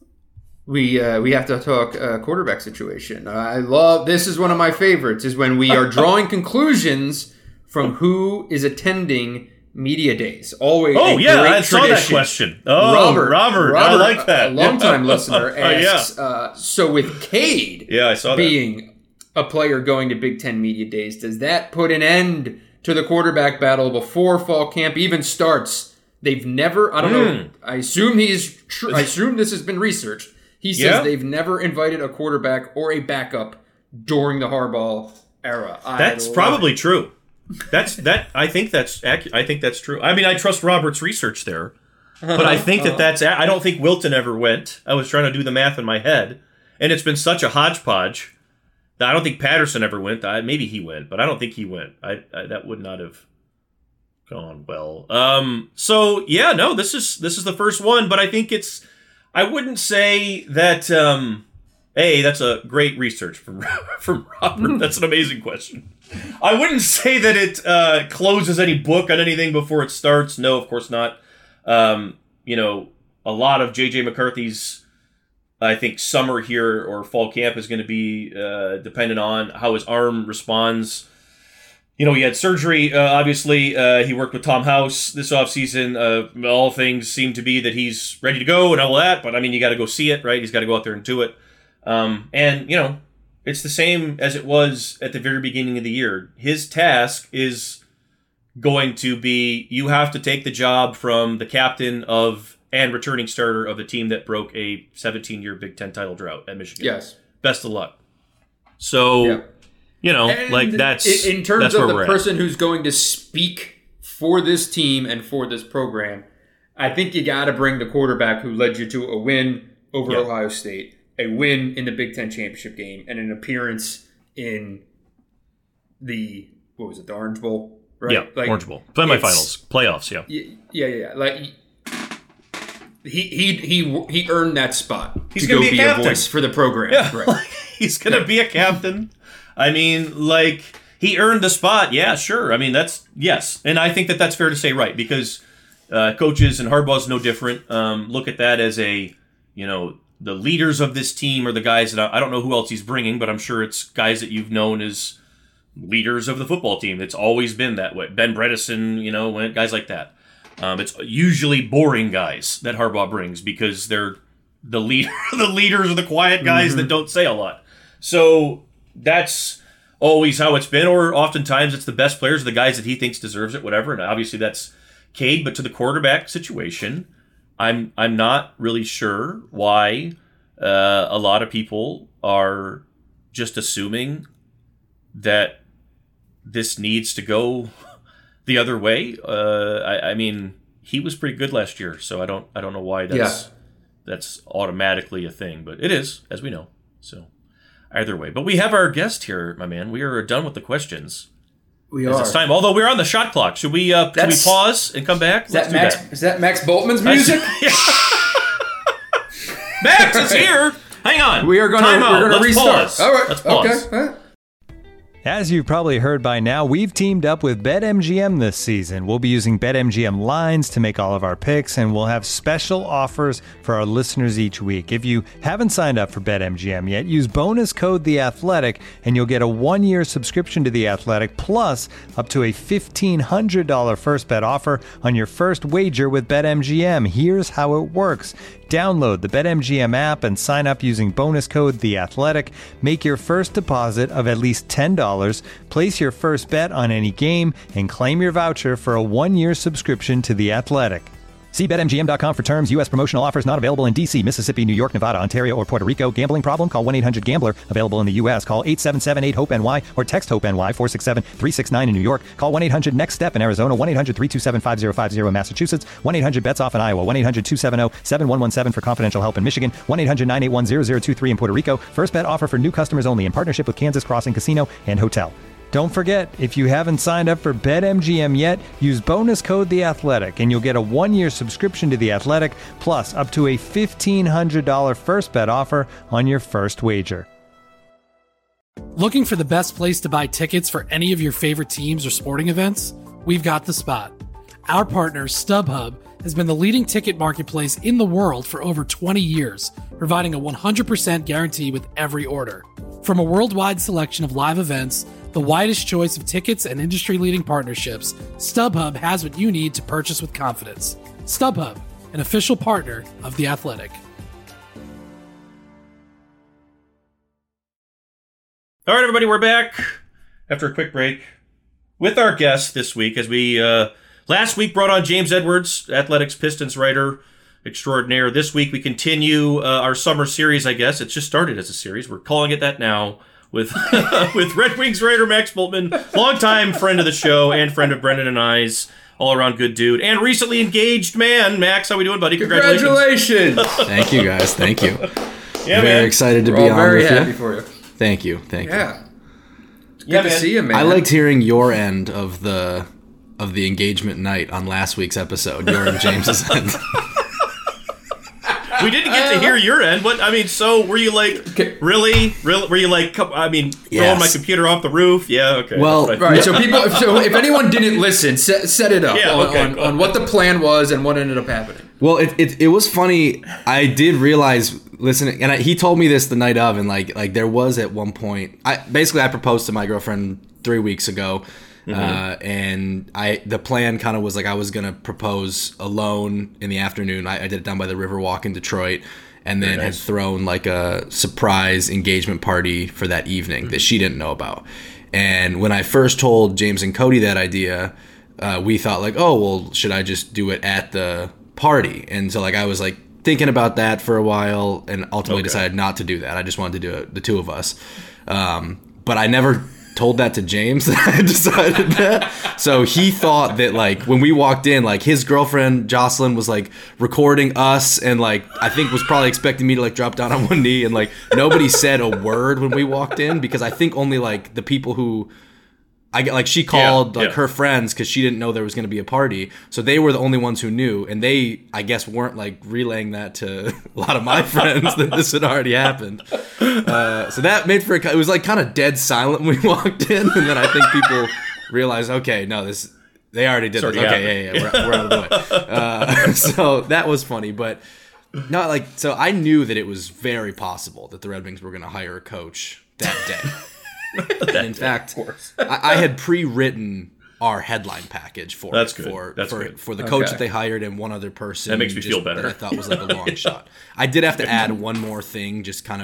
Speaker 6: we uh, we have to talk uh, quarterback situation. I love this. Is one of my favorites. Is when we are drawing conclusions from who is attending media days. Always.
Speaker 5: Oh
Speaker 6: a
Speaker 5: yeah,
Speaker 6: great
Speaker 5: I saw that
Speaker 6: tradition.
Speaker 5: question. Oh,
Speaker 6: Robert,
Speaker 5: Robert, I like that.
Speaker 6: A longtime
Speaker 5: Yeah.
Speaker 6: listener
Speaker 5: Oh, yeah.
Speaker 6: asks. uh, so with Cade,
Speaker 5: Yeah, I saw that.
Speaker 6: being a player going to Big Ten media days, does that put an end to the quarterback battle before fall camp even starts? They've never. I don't
Speaker 5: Hmm.
Speaker 6: know. I assume he's. Tr- I assume this has been researched. He says
Speaker 5: Yeah.
Speaker 6: they've never invited a quarterback or a backup during the Harbaugh era. I
Speaker 5: That's
Speaker 6: love
Speaker 5: probably
Speaker 6: it.
Speaker 5: true. That's that. I think that's accurate. I think that's true. I mean, I trust Robert's research there, but I think that that's. I don't think Wilton ever went. I was trying to do the math in my head, and it's been such a hodgepodge that I don't think Patterson ever went. I, maybe he went, but I don't think he went. I, I that would not have gone well. Um. So yeah, no. This is this is the first one, but I think it's. I wouldn't say that. Um. Hey, that's a great research from from Robert. That's an amazing question. I wouldn't say that it uh, closes any book on anything before it starts. No, of course not. Um, you know, a lot of J J McCarthy's, I think, summer here or fall camp is going to be uh, dependent on how his arm responds. You know, he had surgery, uh, obviously. Uh, he worked with Tom House this offseason. Uh, all things seem to be that he's ready to go and all that. But, I mean, you got to go see it, right? He's got to go out there and do it. Um, and, you know, it's the same as it was at the very beginning of the year. His task is going to be, you have to take the job from the captain of and returning starter of the team that broke a seventeen-year Big Ten title drought at Michigan.
Speaker 6: Yes.
Speaker 5: Best of luck. So,
Speaker 6: Yeah.
Speaker 5: you know,
Speaker 6: And
Speaker 5: like that's
Speaker 6: in in terms
Speaker 5: that's
Speaker 6: of
Speaker 5: where
Speaker 6: the
Speaker 5: we're at.
Speaker 6: person who's going to speak for this team and for this program. I think you got to bring the quarterback who led you to a win over
Speaker 5: Yeah.
Speaker 6: Ohio State, a win in the Big Ten championship game, and an appearance in the what was it, the Orange Bowl, right?
Speaker 5: Yeah,
Speaker 6: Like,
Speaker 5: Orange Bowl. Semifinals, playoffs, yeah.
Speaker 6: Yeah, yeah, yeah. Like he he he he earned that spot
Speaker 5: He's
Speaker 6: to
Speaker 5: gonna
Speaker 6: go
Speaker 5: be a
Speaker 6: be,
Speaker 5: captain.
Speaker 6: a voice for the program.
Speaker 5: Yeah,
Speaker 6: Right.
Speaker 5: like, he's going to be a captain. I mean, like, he earned the spot. Yeah, sure. I mean, that's, yes. And I think that that's fair to say, right, because uh, coaches and Harbaugh's no different. Um, look at that as a, you know, the leaders of this team are the guys that I, I don't know who else he's bringing, but I'm sure it's guys that you've known as leaders of the football team. It's always been that way. Ben Bredesen, you know, when, guys like that. Um, it's usually boring guys that Harbaugh brings because they're the leader, the leaders are the quiet guys
Speaker 6: Mm-hmm.
Speaker 5: that don't say a lot. So that's always how it's been, or oftentimes it's the best players, the guys that he thinks deserves it, whatever. And obviously that's Cade, but to the quarterback situation, I'm I'm not really sure why uh, a lot of people are just assuming that this needs to go the other way. Uh, I, I mean, he was pretty good last year, so I don't I don't know why that's
Speaker 6: Yeah.
Speaker 5: that's automatically a thing, but it is, as we know. So either way, but we have our guest here, my man. We are done with the questions.
Speaker 6: We
Speaker 5: As
Speaker 6: are.
Speaker 5: It's time. Although we're on the shot clock, should we? Uh, should we
Speaker 6: That's-
Speaker 5: pause and come back?
Speaker 6: Is that,
Speaker 5: Let's
Speaker 6: Max,
Speaker 5: do that.
Speaker 6: is that Max Boltman's music?
Speaker 5: Max is here. Hang on.
Speaker 6: We are gonna
Speaker 5: Time out.
Speaker 6: we're gonna
Speaker 5: Let's
Speaker 6: restart.
Speaker 5: Pause.
Speaker 6: All right.
Speaker 5: Let's pause.
Speaker 6: Okay. Huh?
Speaker 7: As you've probably heard by now, we've teamed up with BetMGM this season. We'll be using BetMGM lines to make all of our picks, and we'll have special offers for our listeners each week. If you haven't signed up for BetMGM yet, use bonus code The Athletic, and you'll get a one-year subscription to The Athletic, plus up to a fifteen hundred dollars first bet offer on your first wager with BetMGM. Here's how it works. Download the BetMGM app and sign up using bonus code The Athletic. Make your first deposit of at least ten dollars, place your first bet on any game, and claim your voucher for a one-year subscription to The Athletic. See Bet M G M dot com for terms. U S promotional offers not available in D C, Mississippi, New York, Nevada, Ontario, or Puerto Rico. Gambling problem? Call one eight hundred gambler. Available in the U S. Call eight seven seven eight hope N Y or text HOPE-NY four six seven three six nine in New York. Call one eight hundred next step in Arizona. one eight hundred three two seven five zero five zero in Massachusetts. one eight hundred bets off in Iowa. one eight hundred two seven zero seven one one seven for confidential help in Michigan. one eight hundred nine eight one zero zero two three in Puerto Rico. First bet offer for new customers only in partnership with Kansas Crossing Casino and Hotel. Don't forget, if you haven't signed up for BetMGM yet, use bonus code The Athletic, and you'll get a one-year subscription to The Athletic, plus up to a fifteen hundred dollars first bet offer on your first wager.
Speaker 9: Looking for the best place to buy tickets for any of your favorite teams or sporting events? We've got the spot. Our partner, StubHub, has been the leading ticket marketplace in the world for over twenty years, providing a one hundred percent guarantee with every order. From a worldwide selection of live events, the widest choice of tickets and industry-leading partnerships, StubHub has what you need to purchase with confidence. StubHub, an official partner of The Athletic.
Speaker 5: All right, everybody, we're back after a quick break with our guest this week. As we uh, last week brought on James Edwards, Athletics Pistons writer extraordinaire. This week we continue uh, our summer series. I guess it's just started as a series. We're calling it that now. With with Red Wings writer Max Bultman, longtime friend of the show and friend of Brendan and I's, all around good dude, and recently engaged man. Max, how we doing, buddy?
Speaker 6: Congratulations!
Speaker 10: Thank you, guys. Thank you.
Speaker 5: Yeah,
Speaker 10: very
Speaker 5: man.
Speaker 10: excited to
Speaker 6: We're
Speaker 10: be
Speaker 6: all
Speaker 10: on
Speaker 6: very
Speaker 10: with
Speaker 6: happy
Speaker 10: you.
Speaker 6: for you.
Speaker 10: Thank you. Thank
Speaker 6: Yeah. It's good
Speaker 5: Yeah,
Speaker 6: to
Speaker 5: man.
Speaker 6: see you, man.
Speaker 10: you. I liked hearing your end of the of the engagement night on last week's episode. Your and James's end.
Speaker 5: We didn't get to hear your end. What I mean, so were you like,
Speaker 6: Okay.
Speaker 5: really, really? Were you like, come- I mean, throwing
Speaker 10: Yes.
Speaker 5: my computer off the roof? Yeah, okay.
Speaker 10: Well,
Speaker 5: that's fine.
Speaker 6: Right, so people, so if anyone didn't listen, set, set it up
Speaker 5: Yeah,
Speaker 6: on,
Speaker 5: okay,
Speaker 6: on,
Speaker 5: go
Speaker 6: on what the plan was and what ended up happening.
Speaker 10: Well, it, it it was funny. I did realize listening, and I, he told me this the night of, and like like there was at one point. I basically I proposed to my girlfriend three weeks ago,
Speaker 5: Mm-hmm.
Speaker 10: uh, and I the plan kind of was like I was gonna propose alone in the afternoon. I, I did it down by the Riverwalk in Detroit, and then
Speaker 5: Very nice.
Speaker 10: had thrown like a surprise engagement party for that evening
Speaker 5: Mm-hmm.
Speaker 10: that she didn't know about. And when I first told James and Cody that idea, uh, we thought like, oh well, should I just do it at the party? And so like I was like thinking about that for a while, and ultimately
Speaker 5: Okay.
Speaker 10: decided not to do that. I just wanted to do it the two of us. Um, but I never told that to James that I decided that. So he thought that like when we walked in, like his girlfriend Jocelyn was like recording us, and like I think was probably expecting me to like drop down on one knee, and like nobody said a word when we walked in, because I think only like the people who I get like she called
Speaker 5: Yeah,
Speaker 10: like
Speaker 5: yeah.
Speaker 10: her friends because she didn't know there was going to be a party, so they were the only ones who knew, and they I guess weren't like relaying that to a lot of my friends that this had already happened. Uh, so that made for a, it was like kind of dead silent when we walked in, and then I think people realized, okay, no, this they already did
Speaker 5: It's
Speaker 10: this.
Speaker 5: already
Speaker 10: Okay, yeah, yeah, we're, we're out of the way. Uh, so that was funny, but not like so. I knew that it was very possible that the Red Wings were going to hire a coach that day. And in fact, I, I had pre-written our headline package for
Speaker 5: That's
Speaker 10: it,
Speaker 5: good.
Speaker 10: for
Speaker 5: That's
Speaker 10: for,
Speaker 5: good.
Speaker 10: for the coach
Speaker 6: Okay.
Speaker 10: that they hired and one other person.
Speaker 5: That makes me
Speaker 10: just
Speaker 5: feel better.
Speaker 10: That I thought was like a long shot. I did have to add one more thing, just kind of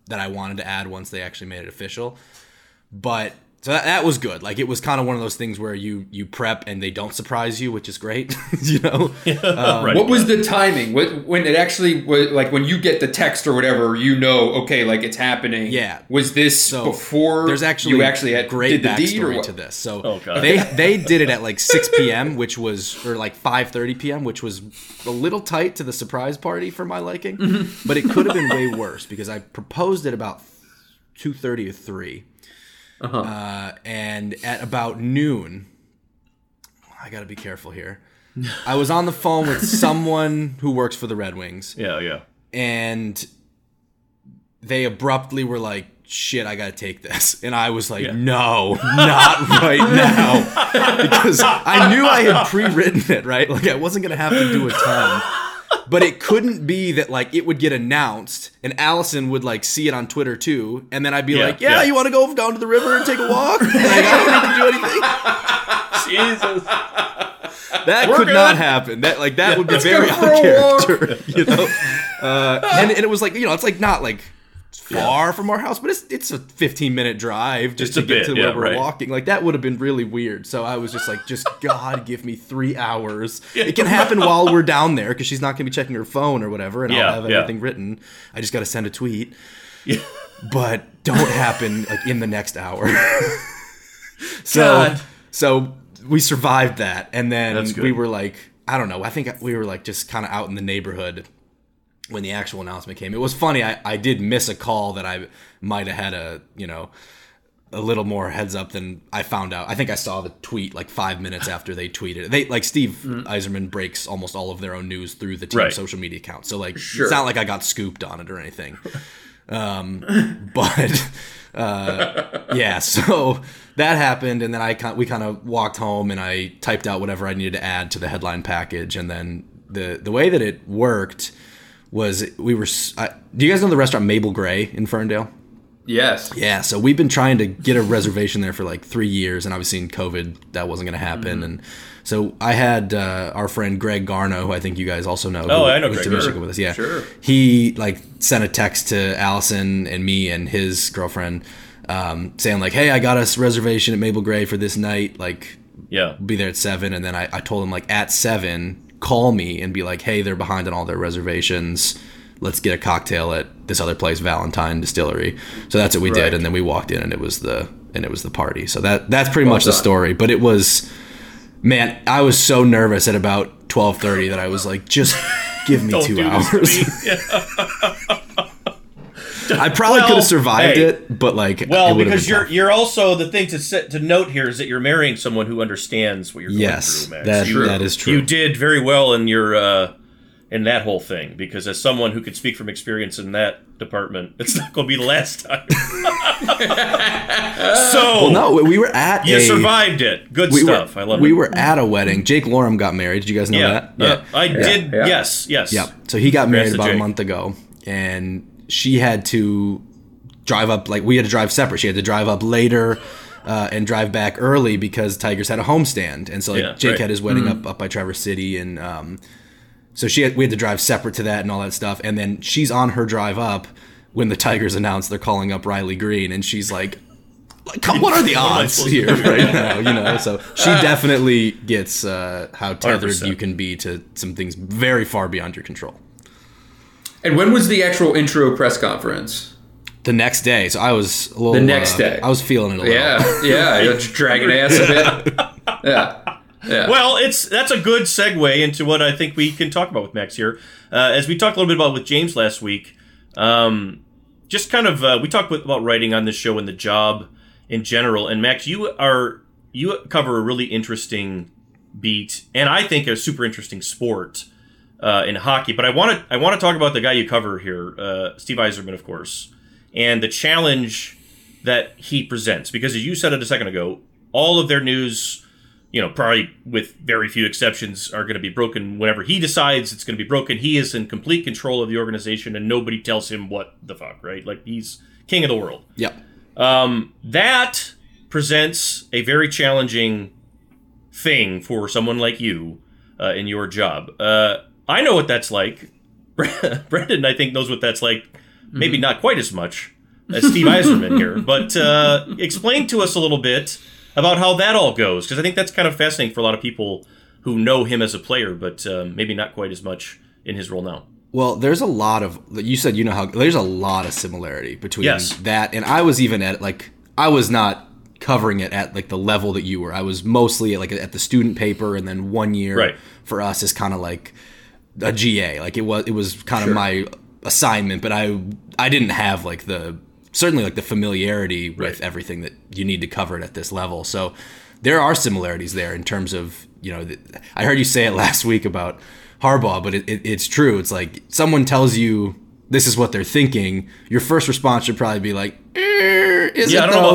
Speaker 10: that I wanted to add once they actually made it official. But so that, that was good. Like, it was kind of one of those things where you you prep and they don't surprise you, which is great. you know, um,
Speaker 6: right. What was the timing? What, when it actually was, like when you get the text or whatever, you know, okay, like it's happening.
Speaker 10: Yeah.
Speaker 6: Was this
Speaker 10: so
Speaker 6: before
Speaker 10: there's actually
Speaker 6: you actually had
Speaker 10: great
Speaker 6: did the deed or
Speaker 10: backstory
Speaker 6: what?
Speaker 10: to this? So
Speaker 5: oh, God.
Speaker 10: they they did it at like six p.m., which was or like five thirty p.m., which was a little tight to the surprise party for my liking.
Speaker 6: Mm-hmm.
Speaker 10: But it could have been way worse because I proposed at about two thirty or three. Uh-huh. Uh, and at about noon, I got to be careful here. I was on the phone with someone who works for the Red Wings.
Speaker 5: Yeah, yeah.
Speaker 10: And they abruptly were like, shit, I got to take this. And I was like,
Speaker 5: yeah.
Speaker 10: no, not right now. Because I knew I had pre-written it, right? Like, I wasn't going to have to do a ton. But it couldn't be that, like, it would get announced and Allison would, like, see it on Twitter, too. And then I'd be
Speaker 5: yeah,
Speaker 10: like, yeah,
Speaker 5: yeah,
Speaker 10: you want to go down to the river and take a walk? Like, I don't need to do anything.
Speaker 5: Jesus.
Speaker 10: That
Speaker 5: We're
Speaker 10: could
Speaker 5: good.
Speaker 10: not happen. That like that
Speaker 5: Yeah,
Speaker 10: would be
Speaker 5: let's
Speaker 10: very
Speaker 5: go
Speaker 10: out
Speaker 5: for
Speaker 10: of
Speaker 5: a walk.
Speaker 10: character, you know. Uh, and, and it was like, you know, it's like not like far yeah. from our house, but it's it's a fifteen minute drive just,
Speaker 5: just
Speaker 10: to get
Speaker 5: bit,
Speaker 10: to
Speaker 5: yeah,
Speaker 10: where we're
Speaker 5: right.
Speaker 10: walking. Like that would have been really weird. So I was just like, just God, give me three hours. It can happen while we're down there because she's not going to be checking her phone or whatever, and
Speaker 5: yeah,
Speaker 10: I'll have
Speaker 5: yeah.
Speaker 10: everything written. I just got to send a tweet.
Speaker 5: Yeah.
Speaker 10: But don't happen like in the next hour. so
Speaker 5: God.
Speaker 10: so we survived that, and then
Speaker 5: That's good.
Speaker 10: we were like, I don't know. I think we were like just kind of out in the neighborhood when the actual announcement came. It was funny. I, I did miss a call that I might have had a, you know, a little more heads up than I found out. I think I saw the tweet like five minutes after they tweeted it. They like Steve mm. Yzerman breaks almost all of their own news through the team's
Speaker 5: right.
Speaker 10: social media account. So like,
Speaker 6: sure.
Speaker 10: it's not like I got scooped on it or anything. Um, but uh, yeah, so that happened, and then I we kind of walked home, and I typed out whatever I needed to add to the headline package, and then the the way that it worked was we were. I, do you guys know the restaurant Mabel Gray in Ferndale?
Speaker 6: Yes.
Speaker 10: Yeah, so we've been trying to get a reservation there for like three years, and obviously in COVID that wasn't going to happen, mm-hmm. and so I had uh, our friend Greg Garno, who I think you guys also know.
Speaker 5: Oh,
Speaker 10: who
Speaker 5: I know
Speaker 10: went
Speaker 5: Greg.
Speaker 10: to Michigan with us. Yeah,
Speaker 6: sure.
Speaker 10: He like sent a text to Allison and me and his girlfriend, um, saying like, "Hey, I got us a reservation at Mabel Gray for this night. Like,
Speaker 5: yeah,
Speaker 10: be there at seven." And then I, I told him like at seven, call me and be like, "Hey, they're behind on all their reservations. Let's get a cocktail at this other place, Valentine Distillery." So that's what we
Speaker 6: right.
Speaker 10: did, and then we walked in, and it was the and it was the party. So that that's pretty
Speaker 6: well
Speaker 10: much
Speaker 6: done.
Speaker 10: the story. But it was, man, I was so nervous at about twelve thirty that I was like, just give me
Speaker 5: Don't
Speaker 10: two
Speaker 5: do
Speaker 10: hours.
Speaker 5: This to me.
Speaker 10: I probably
Speaker 5: Well,
Speaker 10: could have survived
Speaker 5: hey.
Speaker 10: it, but like,
Speaker 5: well,
Speaker 10: it would've
Speaker 5: because
Speaker 10: been
Speaker 5: you're
Speaker 10: tough.
Speaker 5: you're also the thing to set, to note here is that you're marrying someone who understands what you're going
Speaker 10: yes,
Speaker 5: through, Max.
Speaker 10: that
Speaker 5: You-
Speaker 10: that is true.
Speaker 5: You did very well in your uh, in that whole thing, because as someone who could speak from experience in that department, it's not going to be the last time. So
Speaker 10: well, no, we were at
Speaker 5: you
Speaker 10: a,
Speaker 5: survived it. Good
Speaker 10: we
Speaker 5: stuff.
Speaker 10: Were,
Speaker 5: I love
Speaker 10: we
Speaker 5: it.
Speaker 10: were at a wedding. Jake Lorem got married. Did you guys know
Speaker 5: yeah,
Speaker 10: that?
Speaker 5: uh, I did.
Speaker 6: yeah.
Speaker 5: Yes, yes.
Speaker 10: Yep. So he got married
Speaker 5: Congrats to
Speaker 10: about a
Speaker 5: Jake.
Speaker 10: month ago, and she had to drive up. Like we had to drive separate. She had to drive up later uh, and drive back early because Tigers had a homestand, and so like
Speaker 5: Yeah,
Speaker 10: Jake
Speaker 5: right.
Speaker 10: had his wedding
Speaker 6: Mm.
Speaker 10: up up by Traverse City, and um, so she had, we had to drive separate to that and all that stuff. And then she's on her drive up when the Tigers announced they're calling up Riley Green, and she's like, like, what are the
Speaker 5: What am I
Speaker 10: odds
Speaker 5: supposed to
Speaker 10: here
Speaker 5: do?
Speaker 10: right now? You know, so she definitely gets uh, how tethered
Speaker 5: one hundred percent.
Speaker 10: you can be to some things very far beyond your control.
Speaker 6: And when was the actual intro press conference?
Speaker 10: The next day, so I was a little.
Speaker 6: The next
Speaker 10: uh,
Speaker 6: day.
Speaker 10: I was feeling it a little.
Speaker 6: Yeah, yeah, you're just dragging ass a bit. Yeah. Yeah.
Speaker 5: Well, it's that's a good segue into what I think we can talk about with Max here. Uh, as we talked a little bit about with James last week, um, just kind of uh, we talked with, about writing on this show and the job in general. And Max, you are you cover a really interesting beat, and I think a super interesting sport uh, in hockey. But I want to I want to talk about the guy you cover here, uh, Steve Yzerman, of course, and the challenge that he presents. Because as you said it a second ago, all of their news, you know, probably with very few exceptions, are going to be broken whenever he decides it's going to be broken. He is in complete control of the organization, and nobody tells him what the fuck, right? Like, he's king of the world.
Speaker 10: Yep.
Speaker 5: Um, that presents a very challenging thing for someone like you uh, in your job. Uh, I know what that's like. Brendan, I think, knows what that's like. Maybe mm-hmm. not quite as much. as Steve Yzerman here. But uh, explain to us a little bit about how that all goes, because I think that's kind of fascinating for a lot of people who know him as a player, but um, maybe not quite as much in his role now.
Speaker 10: Well, there's a lot of, you said, you know how, there's a lot of similarity between
Speaker 5: yes.
Speaker 10: that, and I was even at, like, I was not covering it at, like, the level that you were. I was mostly, at, like, at the student paper, and then one year
Speaker 5: right.
Speaker 10: for us is kind of like a G A. Like, it was, it was kind
Speaker 5: sure.
Speaker 10: of my assignment, but I, I didn't have, like, the, certainly, like, the familiarity with
Speaker 5: right.
Speaker 10: everything that you need to cover it at this level. So there are similarities there in terms of, you know, the, I heard you say it last week about Harbaugh, but it, it, it's true. It's like someone tells you this is what they're thinking. Your first response should probably be like, eh, is
Speaker 5: yeah,
Speaker 10: it
Speaker 5: I don't
Speaker 10: though?
Speaker 5: know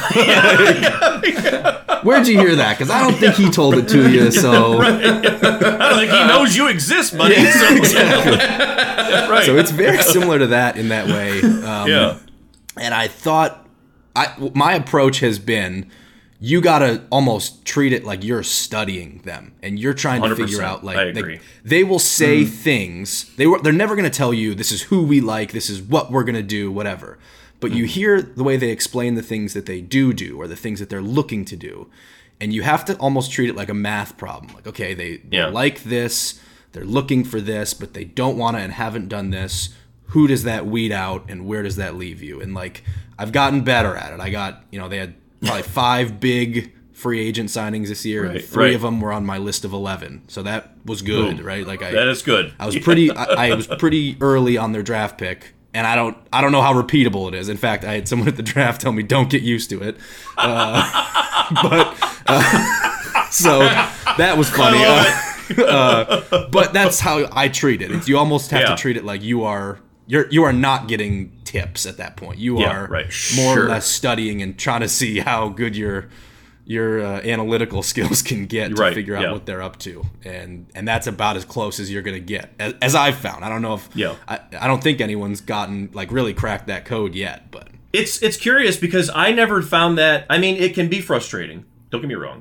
Speaker 5: about that.
Speaker 10: Where'd you hear that? Because I don't think he told it to you. So
Speaker 5: right. I don't think he knows you exist, buddy.
Speaker 10: Yeah,
Speaker 5: so,
Speaker 10: exactly.
Speaker 5: right.
Speaker 10: So it's very similar to that in that way. Um,
Speaker 5: yeah.
Speaker 10: And I thought, I my approach has been, you gotta almost treat it like you're studying them, and you're trying to figure out, like,
Speaker 5: I agree.
Speaker 10: They, they will say
Speaker 5: mm.
Speaker 10: things. They were, they're never gonna tell you this is who we like, this is what we're gonna do, whatever. But mm. you hear the way they explain the things that they do do, or the things that they're looking to do, and you have to almost treat it like a math problem. Like, okay, they,
Speaker 5: yeah.
Speaker 10: they like this, they're looking for this, but they don't want to and haven't done this. Who does that weed out, and where does that leave you? And, like, I've gotten better at it. I got, you know, they had probably five big free agent signings this year.
Speaker 5: Right,
Speaker 10: and three
Speaker 5: right.
Speaker 10: of them were on my list of eleven, so that was good,
Speaker 5: Ooh,
Speaker 10: right? Like I,
Speaker 5: that is good.
Speaker 10: I was pretty, I, I was pretty early on their draft pick, and I don't, I don't know how repeatable it is. In fact, I had someone at the draft tell me, "Don't get used to it." Uh, but uh, so that was funny. Uh, uh, but that's how I treat it. It's, you almost have
Speaker 5: yeah.
Speaker 10: to treat it like you are. You're you are not getting tips at that point. You
Speaker 5: yeah,
Speaker 10: are
Speaker 5: right.
Speaker 10: more
Speaker 5: sure.
Speaker 10: or less studying and trying to see how good your your uh, analytical skills can get to
Speaker 5: right.
Speaker 10: figure out
Speaker 5: yeah.
Speaker 10: what they're up to, and and that's about as close as you're going to get, as, as I've found. I don't know if
Speaker 5: yeah.
Speaker 10: I, I don't think anyone's gotten like really cracked that code yet, but
Speaker 5: it's it's curious because I never found that. I mean, it can be frustrating. Don't get me wrong,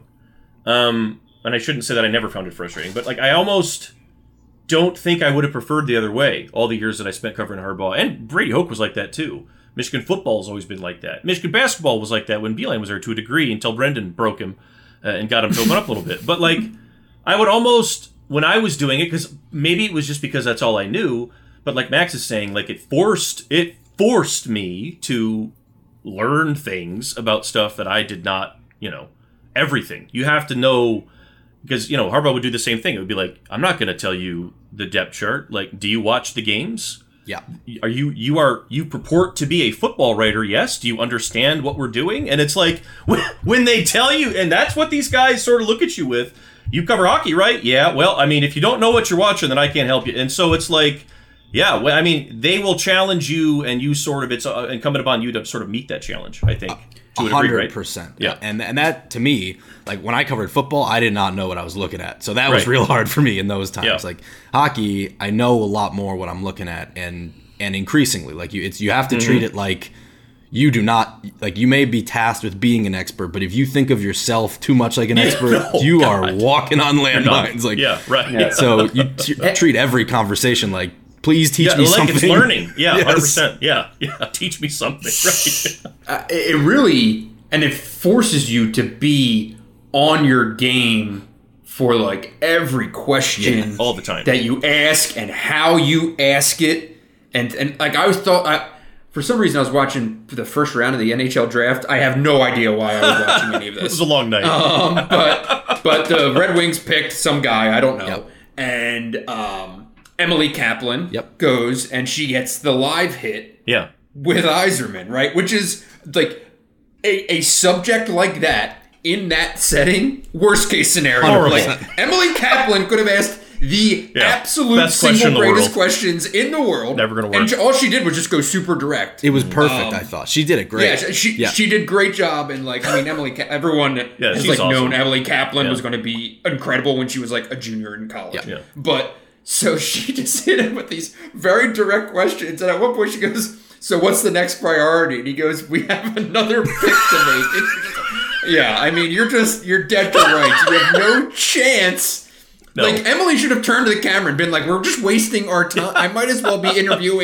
Speaker 5: um, and I shouldn't say that I never found it frustrating, but like I almost don't think I would have preferred the other way all the years that I spent covering Harbaugh. And Brady Hoke was like that too. Michigan football has always been like that. Michigan basketball was like that when Beeline was there to a degree until Brendan broke him uh, and got him to open up a little bit. But like, I would almost, when I was doing it, because maybe it was just because that's all I knew, but like Max is saying, like it forced, it forced me to learn things about stuff that I did not, you know, everything. You have to know. Because, you know, Harbaugh would do the same thing. It would be like, I'm not going to tell you the depth chart. Like, do you watch the games?
Speaker 10: yeah.
Speaker 5: Are you, you are, you purport to be a football writer, yes? Do you understand what we're doing? And it's like, when, when they tell you, and that's what these guys sort of look at you with, you cover hockey, right? Yeah, well, I mean, if you don't know what you're watching, then I can't help you. And so it's like, yeah, well, I mean, they will challenge you, and you sort of, it's uh, incumbent upon you to sort of meet that challenge, I think.
Speaker 10: A hundred percent.
Speaker 5: Yeah.
Speaker 10: And and that to me, like when I covered football, I did not know what I was looking at. So that was
Speaker 5: right.
Speaker 10: real hard for me in those times.
Speaker 5: Yeah.
Speaker 10: Like hockey, I know a lot more what I'm looking at, and and increasingly, like you it's you have to mm-hmm. treat it like you do not like you may be tasked with being an expert, but if you think of yourself too much like an expert,
Speaker 5: oh,
Speaker 10: you
Speaker 5: God.
Speaker 10: are walking on landmines. Like
Speaker 5: yeah, right. Yeah.
Speaker 10: So you t- treat every conversation like, please teach
Speaker 5: yeah,
Speaker 10: me
Speaker 5: like
Speaker 10: something.
Speaker 5: It's learning. Yeah,
Speaker 10: yes.
Speaker 5: one hundred percent. Yeah, yeah. Teach me something. Right.
Speaker 6: uh, it really, and it forces you to be on your game for like every question
Speaker 5: yeah, all the time
Speaker 6: that you ask and how you ask it. And and like I was thought, I, for some reason I was watching the first round of the N H L draft. I have no idea why I was watching any of this.
Speaker 5: It was a long night.
Speaker 6: Um, but but the Red Wings picked some guy I don't know,
Speaker 10: yep.
Speaker 6: and um, Emily Kaplan
Speaker 10: yep.
Speaker 6: goes and she gets the live hit.
Speaker 5: Yeah.
Speaker 6: With Yzerman, right? Which is like a, a subject like that in that setting, worst case scenario.
Speaker 5: Horrible.
Speaker 6: Like Emily Kaplan could have asked the
Speaker 5: yeah.
Speaker 6: absolute
Speaker 5: Best
Speaker 6: single
Speaker 5: question in the
Speaker 6: greatest
Speaker 5: world.
Speaker 6: questions in the world.
Speaker 5: Never gonna work.
Speaker 6: And all she did was just go super direct.
Speaker 10: It was perfect.
Speaker 6: Um,
Speaker 10: I thought she did it great.
Speaker 6: Yeah, she
Speaker 10: yeah.
Speaker 6: she did great job. And like I mean, Emily, Ka- everyone
Speaker 5: yeah,
Speaker 6: has
Speaker 5: she's
Speaker 6: like
Speaker 5: awesome.
Speaker 6: known Emily Kaplan
Speaker 5: yeah.
Speaker 6: was going to be incredible when she was like a junior in college.
Speaker 10: Yeah.
Speaker 5: Yeah.
Speaker 6: But so she just hit him with these very direct questions, and at one point she goes, "So what's the next priority?" And he goes, "We have another pick to make." And she's just like, yeah, I mean, you're just you're dead to rights. You have no chance. No. Like Emily should have turned to the camera and been like, "We're just wasting our time. I might as well be interviewing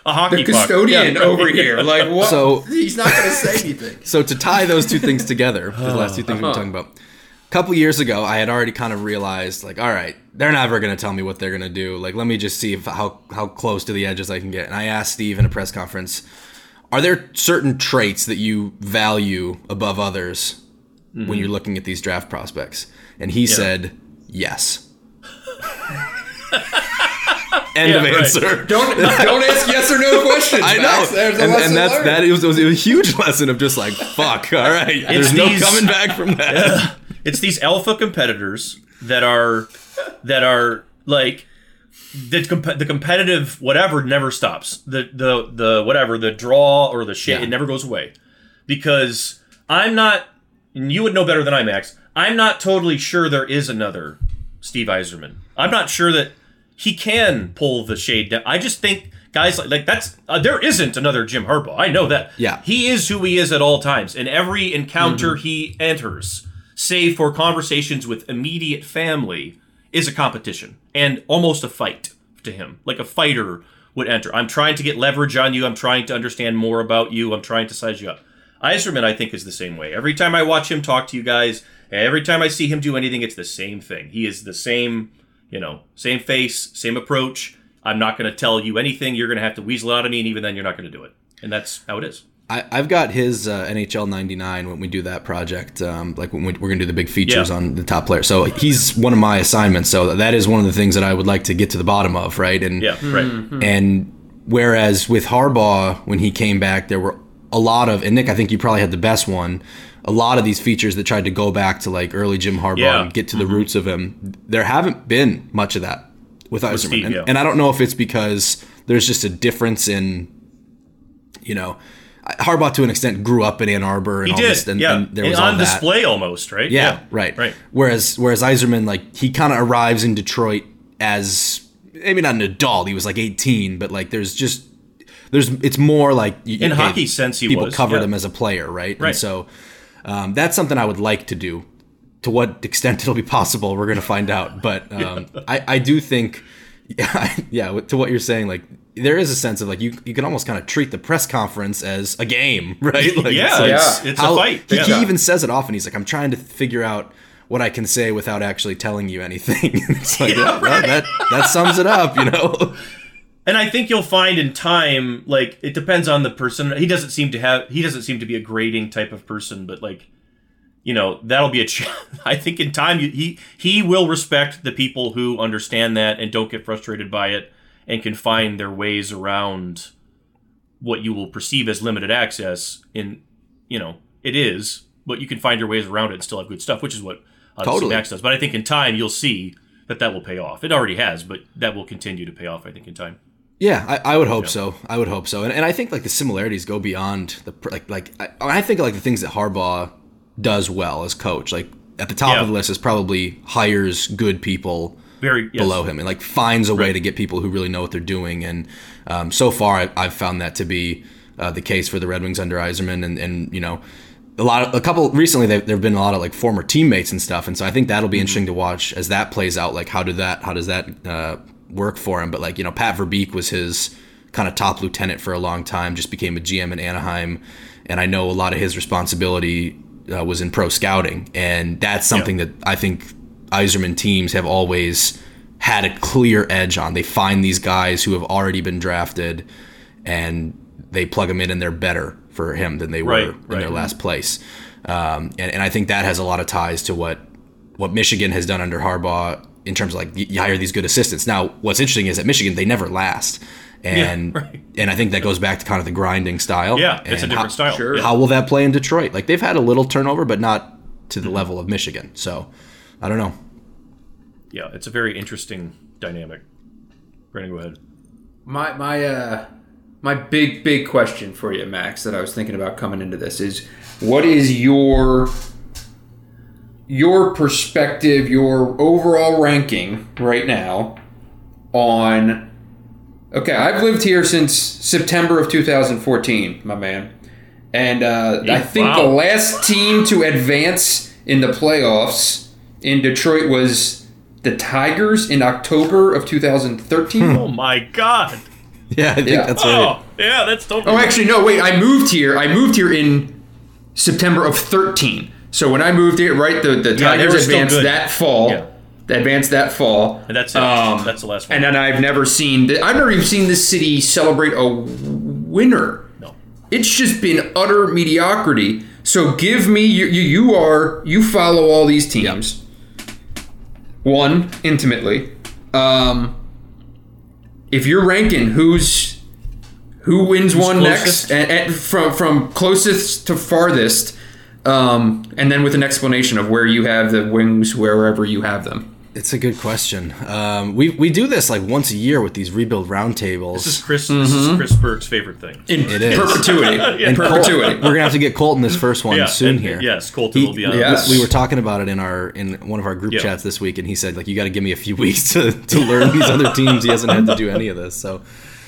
Speaker 5: a hockey
Speaker 6: the
Speaker 5: puck.
Speaker 6: custodian
Speaker 5: Yeah, right.
Speaker 6: over here. Like, what?
Speaker 10: So-
Speaker 6: He's not going to say anything.
Speaker 10: So to tie those two things together, the last two things we were talking about. A couple years ago, I had already kind of realized, like, all right, they're never going to tell me what they're going to do. Like, let me just see if, how how close to the edges I can get. And I asked Steve in a press conference, are there certain traits that you value above others mm-hmm. when you're looking at these draft prospects? And he yeah. said, yes. End yeah, of answer.
Speaker 6: Right. Don't don't ask yes or no questions.
Speaker 10: I know,
Speaker 6: Max. There's a
Speaker 10: and,
Speaker 6: lesson
Speaker 10: and that's
Speaker 6: learned.
Speaker 10: that. It was, it was a huge lesson of just like, fuck. All right,
Speaker 5: it's
Speaker 10: there's
Speaker 5: these,
Speaker 10: no coming back from that.
Speaker 5: Yeah. It's these alpha competitors that are that are like the comp- the competitive whatever never stops. The the the whatever the draw or the shit yeah. it never goes away, because I'm not. And you would know better than I, Max. I'm not totally sure there is another Steve Yzerman. I'm not sure that he can pull the shade down. I just think guys like, like that's uh, there isn't another Jim Harbaugh. I know that.
Speaker 10: Yeah.
Speaker 5: He is who he is at all times. In every encounter mm-hmm. he enters, save for conversations with immediate family, is a competition and almost a fight to him. Like a fighter would enter. I'm trying to get leverage on you. I'm trying to understand more about you. I'm trying to size you up. Yzerman, I think, is the same way. Every time I watch him talk to you guys, every time I see him do anything, it's the same thing. He is the same, you know, same face, same approach. I'm not going to tell you anything. You're going to have to weasel out of me, and even then, you're not going to do it. And that's how it is.
Speaker 10: I, I've got his uh, N H L ninety-nine when we do that project, um, like when we, we're going to do the big features yeah. on the top players. So he's one of my assignments. So that is one of the things that I would like to get to the bottom of, right? And
Speaker 5: yeah, right. Mm-hmm.
Speaker 10: And whereas with Harbaugh, when he came back, there were a lot of, and Nick, I think you probably had the best one, a lot of these features that tried to go back to like early Jim Harbaugh yeah. and get to the mm-hmm. roots of him. There haven't been much of that with Yzerman. Steve, and,
Speaker 5: yeah.
Speaker 10: and I don't know if it's because there's just a difference in, you know, Harbaugh to an extent grew up in Ann Arbor and
Speaker 5: he
Speaker 10: all
Speaker 5: did,
Speaker 10: this, and,
Speaker 5: yeah.
Speaker 10: and there was
Speaker 5: and
Speaker 10: all
Speaker 5: on
Speaker 10: that.
Speaker 5: display almost, right?
Speaker 10: Yeah,
Speaker 5: yeah,
Speaker 10: right,
Speaker 5: right.
Speaker 10: Whereas, whereas Yzerman, like he kind of arrives in Detroit as maybe not an adult. He was like eighteen, but like there's just there's it's more like
Speaker 5: in okay, hockey sense, he
Speaker 10: people
Speaker 5: was,
Speaker 10: covered
Speaker 5: yeah.
Speaker 10: him as a player, right?
Speaker 5: Right.
Speaker 10: And so um, that's something I would like to do. To what extent it'll be possible, we're going to find out. But um, yeah. I, I do think, yeah, yeah, to what you're saying, like. There is a sense of like you you can almost kind of treat the press conference as a game, right? Like,
Speaker 5: yeah,
Speaker 10: it's, like,
Speaker 5: it's, it's
Speaker 10: how,
Speaker 5: a fight.
Speaker 10: He,
Speaker 5: yeah.
Speaker 10: he even says it often. He's like, I'm trying to figure out what I can say without actually telling you anything. It's like, yeah, well, right. that that sums it up, you know?
Speaker 5: And I think you'll find in time, like, it depends on the person. He doesn't seem to have, he doesn't seem to be a grading type of person, but like, you know, that'll be a, ch- I think in time, you, he he will respect the people who understand that and don't get frustrated by it, and can find their ways around what you will perceive as limited access. In, you know, it is, but you can find your ways around it and still have good stuff, which is what
Speaker 10: totally.
Speaker 5: Max does. But I think in time you'll see that that will pay off. It already has, but that will continue to pay off, I think, in time.
Speaker 10: Yeah, I, I would hope
Speaker 5: yeah.
Speaker 10: so. I would hope so. And, and I think like the similarities go beyond the like like I, I think like the things that Harbaugh does well as coach. Like at the top yeah. of the list is probably hires good people.
Speaker 5: Very yes.
Speaker 10: below him and like finds a way right. to get people who really know what they're doing, and um, so far I, I've found that to be uh, the case for the Red Wings under Yzerman, and, and you know a lot of a couple recently there have been a lot of like former teammates and stuff, and so I think that'll be mm-hmm. interesting to watch as that plays out. Like how did that how does that uh, work for him? But like you know Pat Verbeek was his kind of top lieutenant for a long time, just became a G M in Anaheim, and I know a lot of his responsibility uh, was in pro scouting, and that's something yeah. that I think Yzerman teams have always had a clear edge on. They find these guys who have already been drafted and they plug them in and they're better for him than they were
Speaker 5: right,
Speaker 10: in
Speaker 5: right.
Speaker 10: their last place. Um, and, and I think that has a lot of ties to what what Michigan has done under Harbaugh in terms of like you hire these good assistants. Now, what's interesting is at Michigan, they never last. And
Speaker 5: yeah, right.
Speaker 10: and I think that goes back to kind of the grinding style.
Speaker 5: Yeah, it's
Speaker 10: and
Speaker 5: a different
Speaker 10: how,
Speaker 5: style.
Speaker 10: Sure.
Speaker 5: Yeah.
Speaker 10: How will that play in Detroit? Like they've had a little turnover, but not to the mm-hmm. level of Michigan. So I don't know.
Speaker 5: Yeah, it's a very interesting dynamic. Brandon, go ahead.
Speaker 6: My my uh my big big question for you, Max, that I was thinking about coming into this is, what is your your perspective, your overall ranking right now on? Okay, I've lived here since September of two thousand fourteen, my man, and uh, I think wow. the last team to advance in the playoffs in Detroit was the Tigers in October of two thousand thirteen.
Speaker 5: Oh my God!
Speaker 10: Yeah, I think
Speaker 6: Yeah.
Speaker 10: that's
Speaker 5: Oh,
Speaker 10: right.
Speaker 5: yeah, that's totally.
Speaker 6: Oh, actually, no, wait. I moved here. I moved here in September of thirteen. So when I moved here, right, the, the
Speaker 5: Yeah, they were
Speaker 6: Tigers
Speaker 5: still
Speaker 6: advanced
Speaker 5: good.
Speaker 6: that fall.
Speaker 5: Yeah.
Speaker 6: They advanced that fall.
Speaker 5: And that's it.
Speaker 6: Um,
Speaker 5: That's the last one.
Speaker 6: And then I've never seen, the, I've never even seen this city celebrate a winner.
Speaker 5: No.
Speaker 6: It's just been utter mediocrity. So give me, you, you, you are, you follow all these teams. One, intimately. Um, if you're ranking who's, who wins
Speaker 5: Who's
Speaker 6: one
Speaker 5: closest?
Speaker 6: next, and, and from, from closest to farthest, um, and then with an explanation of where you have the wings, wherever you have them.
Speaker 10: It's a good question. Um, we we do this like once a year with these rebuild roundtables.
Speaker 5: This is Chris. This is Chris Burke's favorite thing.
Speaker 6: In
Speaker 10: It is.
Speaker 6: perpetuity.
Speaker 5: Yeah.
Speaker 6: In
Speaker 10: Col-
Speaker 6: perpetuity.
Speaker 10: we're gonna have to get Colton this first one
Speaker 5: Yeah,
Speaker 10: soon
Speaker 5: and-
Speaker 10: here.
Speaker 5: yes, Colton
Speaker 10: He-
Speaker 5: will be on.
Speaker 6: Yes.
Speaker 10: We were talking about it in our in one of our group
Speaker 5: Yeah.
Speaker 10: chats this week, and he said like you got to give me a few weeks to to learn these other teams. He hasn't had to do any of this, so.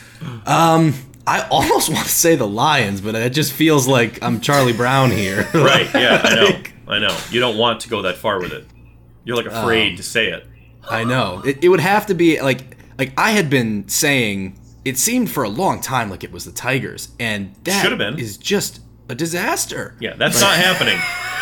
Speaker 10: Um, I almost want to say the Lions, but it just feels like I'm Charlie Brown here.
Speaker 5: Right? Yeah, I know. I know. You don't want to go that far with it. You're like afraid
Speaker 10: Um,
Speaker 5: to say it.
Speaker 10: I know. It, it would have to be like like I had been saying. It seemed for a long time like it was the Tigers, and that
Speaker 5: Should've been.
Speaker 10: is just a disaster.
Speaker 5: Yeah, that's not happening.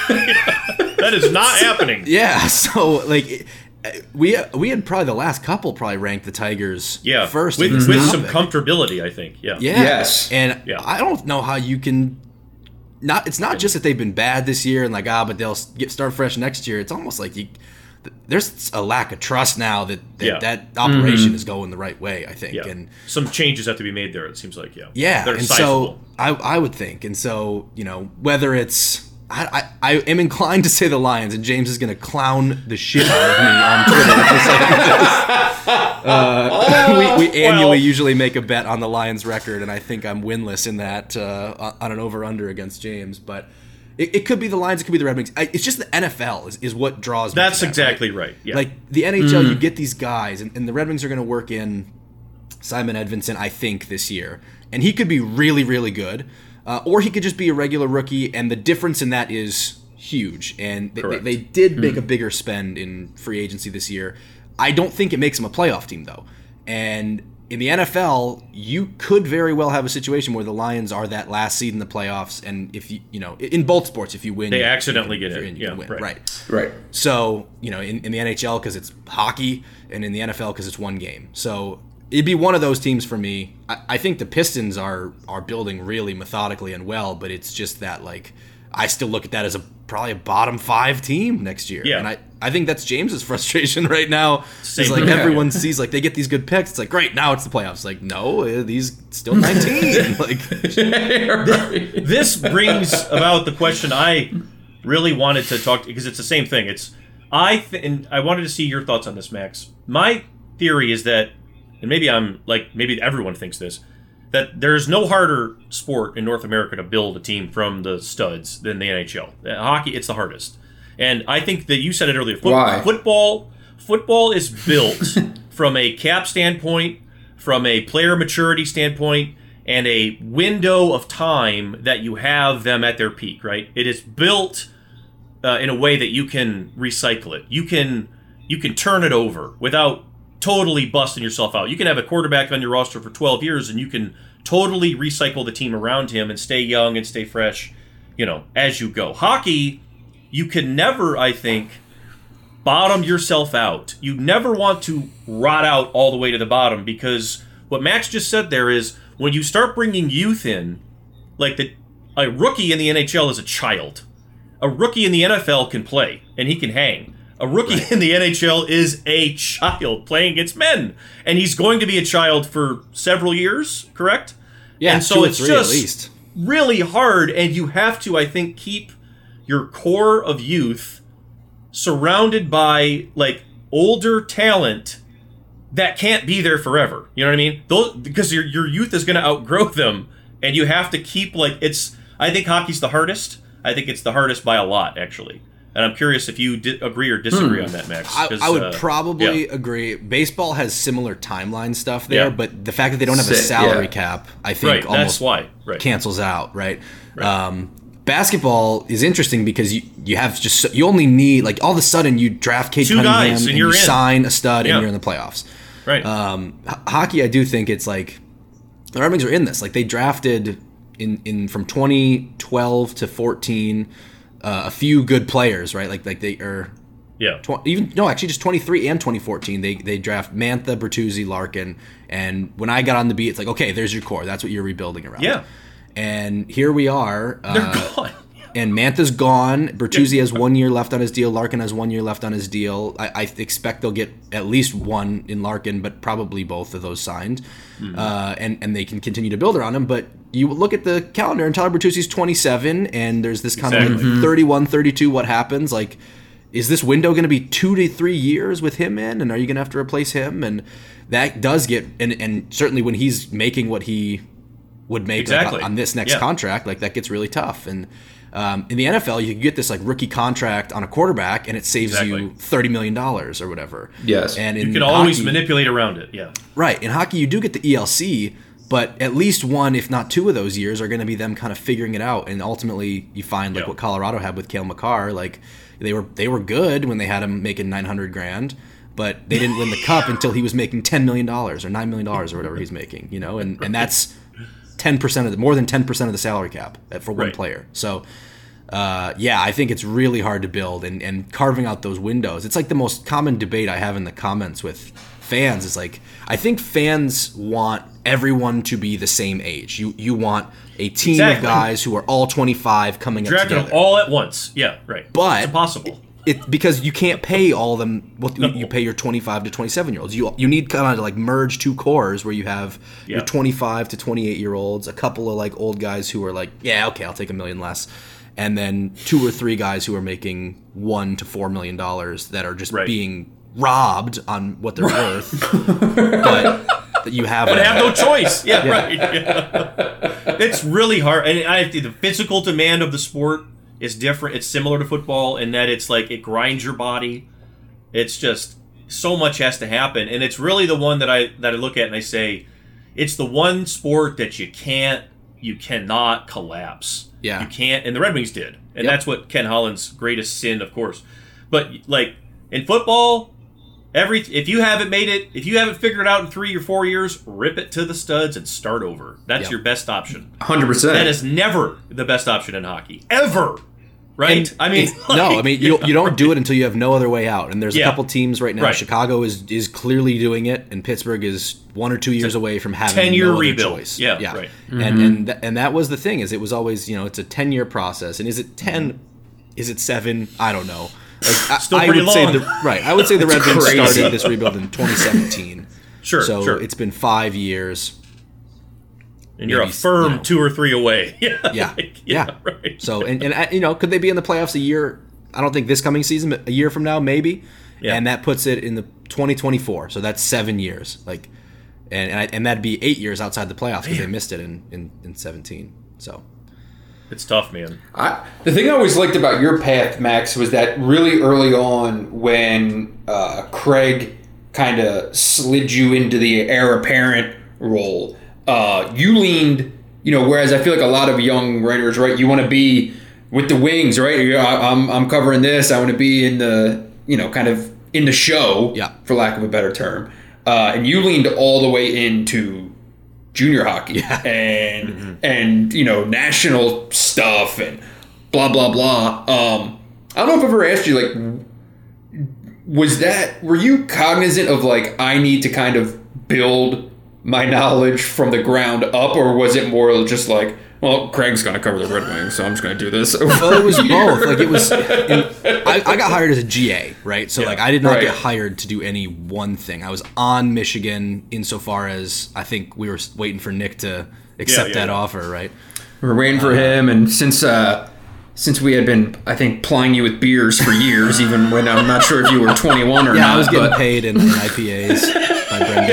Speaker 5: That is not happening.
Speaker 10: Yeah. So like. We we had probably the last couple probably ranked the Tigers
Speaker 5: Yeah,
Speaker 10: first
Speaker 5: with,
Speaker 10: in this
Speaker 5: with some
Speaker 10: topic.
Speaker 5: comfortability, I think. Yeah.
Speaker 10: Yeah.
Speaker 6: Yes.
Speaker 10: And
Speaker 5: Yeah.
Speaker 10: I don't know how you can not it's not just that they've been bad this year and like ah but they'll get start fresh next year. It's almost like you there's a lack of trust now that that,
Speaker 5: Yeah.
Speaker 10: that operation is going the right way, I think.
Speaker 5: Yeah.
Speaker 10: And
Speaker 5: Some changes have to be made there. It seems like. Yeah.
Speaker 10: yeah,
Speaker 5: They're
Speaker 10: and
Speaker 5: sizable.
Speaker 10: so I I would think. And so, you know, whether it's I, I, I am inclined to say the Lions, and James is going to clown the shit out of me on Twitter. Just like this. Uh, we we annually
Speaker 5: well.
Speaker 10: usually make a bet on the Lions record, and I think I'm winless in that uh, on an over-under against James. But it, it could be the Lions, it could be the Red Wings. I, it's just the N F L is, is what draws me.
Speaker 5: That's
Speaker 10: to that,
Speaker 5: exactly right. Yeah.
Speaker 10: Like the N H L, you get these guys, and, and the Red Wings are going to work in Simon Edvinsson, I think, this year. And he could be really, really good. Uh, or he could just be a regular rookie, and the difference in that is huge. And they, they,
Speaker 5: Correct.
Speaker 10: they did make a bigger spend in free agency this year. I don't think it makes them a playoff team, though. And in the N F L, you could very well have a situation where the Lions are that last seed in the playoffs, and if you, you know, in both sports, if you win,
Speaker 5: They
Speaker 10: you-
Speaker 5: accidentally
Speaker 10: you
Speaker 5: get
Speaker 10: can-
Speaker 5: in.
Speaker 10: you can
Speaker 5: Yeah,
Speaker 10: win.
Speaker 5: right.
Speaker 6: Right.
Speaker 10: So, you know, in, in the N H L because it's hockey, and in the N F L because it's one game. So it'd be one of those teams for me. I, I think the Pistons are are building really methodically and well, but it's just that, like, I still look at that as a probably a bottom five team next year.
Speaker 5: Yeah.
Speaker 10: And I, I think that's James's frustration right now.
Speaker 5: Same
Speaker 10: Is like
Speaker 5: here.
Speaker 10: everyone sees, like, they get these good picks. It's like, great, now it's the playoffs. Like, no, uh, these still nineteen. Like,
Speaker 5: This brings about the question I really wanted to talk to, because it's the same thing. It's I th- and I wanted to see your thoughts on this, Max. My theory is that, and maybe I'm like maybe everyone thinks this, that there's no harder sport in North America to build a team from the studs than the N H L. Uh, Hockey, it's the hardest, and I think that you said it earlier. Foot-
Speaker 6: Why?
Speaker 5: Football, football is built from a cap standpoint, from a player maturity standpoint, and a window of time that you have them at their peak, right? It is built uh, in a way that you can recycle it. You can you can turn it over without totally busting yourself out. You can have a quarterback on your roster for twelve years, and you can totally recycle the team around him and stay young and stay fresh, you know, as you go. Hockey, you can never, I think, bottom yourself out. You never want to rot out all the way to the bottom, because what Max just said there is when you start bringing youth in, like the a rookie in the N H L is a child. A rookie in the N F L can play, and he can hang. A rookie in the N H L is a child playing against men, and he's going to be a child for several years, correct?
Speaker 10: yeah,
Speaker 5: and so
Speaker 10: two or
Speaker 5: it's
Speaker 10: three
Speaker 5: just
Speaker 10: at least.
Speaker 5: really hard, and you have to, I think, keep your core of youth surrounded by like older talent that can't be there forever. You know what I mean? Those, because your your youth is going to outgrow them, and you have to keep like it's. I think hockey's the hardest. I think it's the hardest by a lot, actually. And I'm curious if you di- agree or disagree on that, Max.
Speaker 10: I,
Speaker 5: 'cause,
Speaker 10: I would
Speaker 5: uh,
Speaker 10: probably
Speaker 5: yeah.
Speaker 10: agree. Baseball has similar timeline stuff there,
Speaker 5: Yeah.
Speaker 10: but the fact that they don't have a
Speaker 6: Sick,
Speaker 10: salary
Speaker 6: yeah.
Speaker 10: cap, I think,
Speaker 5: Right, that's
Speaker 10: almost
Speaker 5: why. Right.
Speaker 10: cancels out. Right.
Speaker 5: Right.
Speaker 10: Um, basketball is interesting because you you have just so- you only need like all of a sudden you draft Cade
Speaker 5: Two
Speaker 10: Cunningham
Speaker 5: guys, and
Speaker 10: and
Speaker 5: you're
Speaker 10: you
Speaker 5: in.
Speaker 10: sign a stud
Speaker 5: Yeah.
Speaker 10: and you're in the playoffs.
Speaker 5: Right.
Speaker 10: Um, h- hockey, I do think it's like the Red Wings are in this. Like they drafted in, in from twenty twelve to fourteen uh, a few good players, right? Like like they are
Speaker 5: yeah
Speaker 10: tw- even no actually just twenty-three and twenty fourteen they they draft Mantha, Bertuzzi, Larkin, and when I got on the beat, it's like okay, there's your core. That's what you're rebuilding around.
Speaker 5: Yeah,
Speaker 10: and here we are.
Speaker 5: They're
Speaker 10: uh,
Speaker 5: gone.
Speaker 10: And Mantha's gone. Bertuzzi has one year left on his deal. Larkin has one year left on his deal. I, I expect they'll get at least one in Larkin, but probably both of those signed. Mm-hmm. Uh, and, and they can continue to build around him. But you look at the calendar, and Tyler Bertuzzi's twenty-seven, and there's this kind
Speaker 5: exactly.
Speaker 10: of like thirty-one, thirty-two, what happens? Like, is this window going to be two to three years with him in? And are you going to have to replace him? And that does get, and, and certainly when he's making what he would make
Speaker 5: exactly.
Speaker 10: like, on this next
Speaker 5: yeah.
Speaker 10: contract, like that gets really tough. And Um, in the N F L, you can get this like rookie contract on a quarterback, and it saves
Speaker 5: exactly.
Speaker 10: you thirty million dollars or whatever.
Speaker 6: Yes,
Speaker 10: and
Speaker 5: you
Speaker 10: in
Speaker 5: can
Speaker 10: hockey,
Speaker 5: always manipulate around it. Yeah,
Speaker 10: right. In hockey, you do get the E L C, but at least one, if not two, of those years are going to be them kind of figuring it out, and ultimately you find like
Speaker 5: yeah.
Speaker 10: what Colorado had with Cale Makar, like they were they were good when they had him making nine hundred grand, but they didn't win the cup until he was making ten million dollars or nine million dollars or whatever he's making, you know, and and that's ten percent of the more than ten percent of the salary cap for one
Speaker 5: right.
Speaker 10: player. So. Uh, yeah, I think it's really hard to build and, and carving out those windows. It's like the most common debate I have in the comments with fans is like, I think fans want everyone to be the same age. You you want a team
Speaker 5: exactly.
Speaker 10: of guys who are all twenty-five coming
Speaker 5: Drafted
Speaker 10: up together.
Speaker 5: them all at once. Yeah, right.
Speaker 10: But
Speaker 5: it's impossible.
Speaker 10: It, because you can't pay all of them what no. you pay your twenty-five to twenty-seven year olds. You you need kind of to like merge two cores where you have yeah. your twenty-five to twenty-eight year olds, a couple of like old guys who are like, yeah, okay, I'll take a million less. And then two or three guys who are making one to four million dollars that are just right. being robbed on what they're worth, but you have
Speaker 5: but have no choice. Yeah, yeah. right. Yeah. It's really hard, and I the physical demand of the sport is different. It's similar to football in that it's like it grinds your body. It's just so much has to happen, and it's really the one that I that I look at and I say, it's the one sport that you can't, you cannot collapse.
Speaker 10: Yeah.
Speaker 5: You can't, and the Red Wings did. And
Speaker 10: yep.
Speaker 5: that's what Ken Holland's greatest sin, of course. But, like, in football, every if you haven't made it, if you haven't figured it out in three or four years, rip it to the studs and start over. That's yep. your best option.
Speaker 6: one hundred percent.
Speaker 5: That is never the best option in hockey. Ever. Right?
Speaker 10: And
Speaker 5: I mean,
Speaker 10: it,
Speaker 5: like,
Speaker 10: no, I mean, you,
Speaker 5: you, know,
Speaker 10: you don't
Speaker 5: right.
Speaker 10: do it until you have no other way out. And there's
Speaker 5: yeah.
Speaker 10: a couple teams right now.
Speaker 5: Right.
Speaker 10: Chicago is is clearly doing it, and Pittsburgh is one or two years away from having
Speaker 5: ten-year
Speaker 10: no other
Speaker 5: rebuild.
Speaker 10: choice.
Speaker 5: Yeah,
Speaker 10: yeah,
Speaker 5: right.
Speaker 10: And
Speaker 6: Mm-hmm.
Speaker 10: and th- and that was the thing is it was always, you know, it's a ten-year process. And is it ten? Mm-hmm. Is it seven? I don't know. Like, I,
Speaker 5: Still
Speaker 10: I
Speaker 5: pretty
Speaker 10: would
Speaker 5: long.
Speaker 10: say the right. I would say the Red Wings
Speaker 6: crazy.
Speaker 10: started this rebuild in twenty seventeen.
Speaker 5: Sure,
Speaker 10: so
Speaker 5: sure.
Speaker 10: it's been five years.
Speaker 5: And you're
Speaker 10: maybe,
Speaker 5: a firm
Speaker 10: you know,
Speaker 5: two or three away. yeah,
Speaker 10: yeah,
Speaker 5: like,
Speaker 10: yeah.
Speaker 5: yeah. Right.
Speaker 10: So and and you know, could they be in the playoffs a year? I don't think this coming season, but a year from now, maybe. Yeah. And that puts it in the twenty twenty-four. So that's seven years. Like, and and, I, and that'd be eight years outside the playoffs because they missed it in, in, in seventeen. So
Speaker 5: it's tough, man.
Speaker 6: I, the thing I always liked about your path, Max, was that really early on when uh, Craig kind of slid you into the heir apparent role, uh, you leaned, you know, whereas I feel like a lot of young writers, right, you want to be with the wings, right? You're, I'm I'm covering this. I want to be in the, you know, kind of in the show,
Speaker 10: yeah.
Speaker 6: for lack of a better term. Uh, and you leaned all the way into junior hockey
Speaker 10: yeah.
Speaker 6: and
Speaker 10: mm-hmm.
Speaker 6: and you know national stuff and blah blah blah. Um, I don't know if I've ever asked you, like, was that were you cognizant of like I need to kind of build my knowledge from the ground up, or was it more just like, well, Craig's going to cover the Red Wings, so I'm just going to do this?
Speaker 10: Well, it was both. Like it was. In, I, I got hired as a G A, right? So
Speaker 5: yeah,
Speaker 10: like I did not
Speaker 6: right.
Speaker 10: get hired to do any one thing. I was on Michigan insofar as I think we were waiting for Nick to accept
Speaker 5: yeah, yeah,
Speaker 10: that
Speaker 5: yeah.
Speaker 10: offer, right?
Speaker 6: We were waiting for him, and since uh, since we had been, I think, plying you with beers for years, even when I'm not sure if you were twenty-one or
Speaker 10: yeah,
Speaker 6: not.
Speaker 10: I was getting
Speaker 6: but...
Speaker 10: paid in, in I P As by Brendan.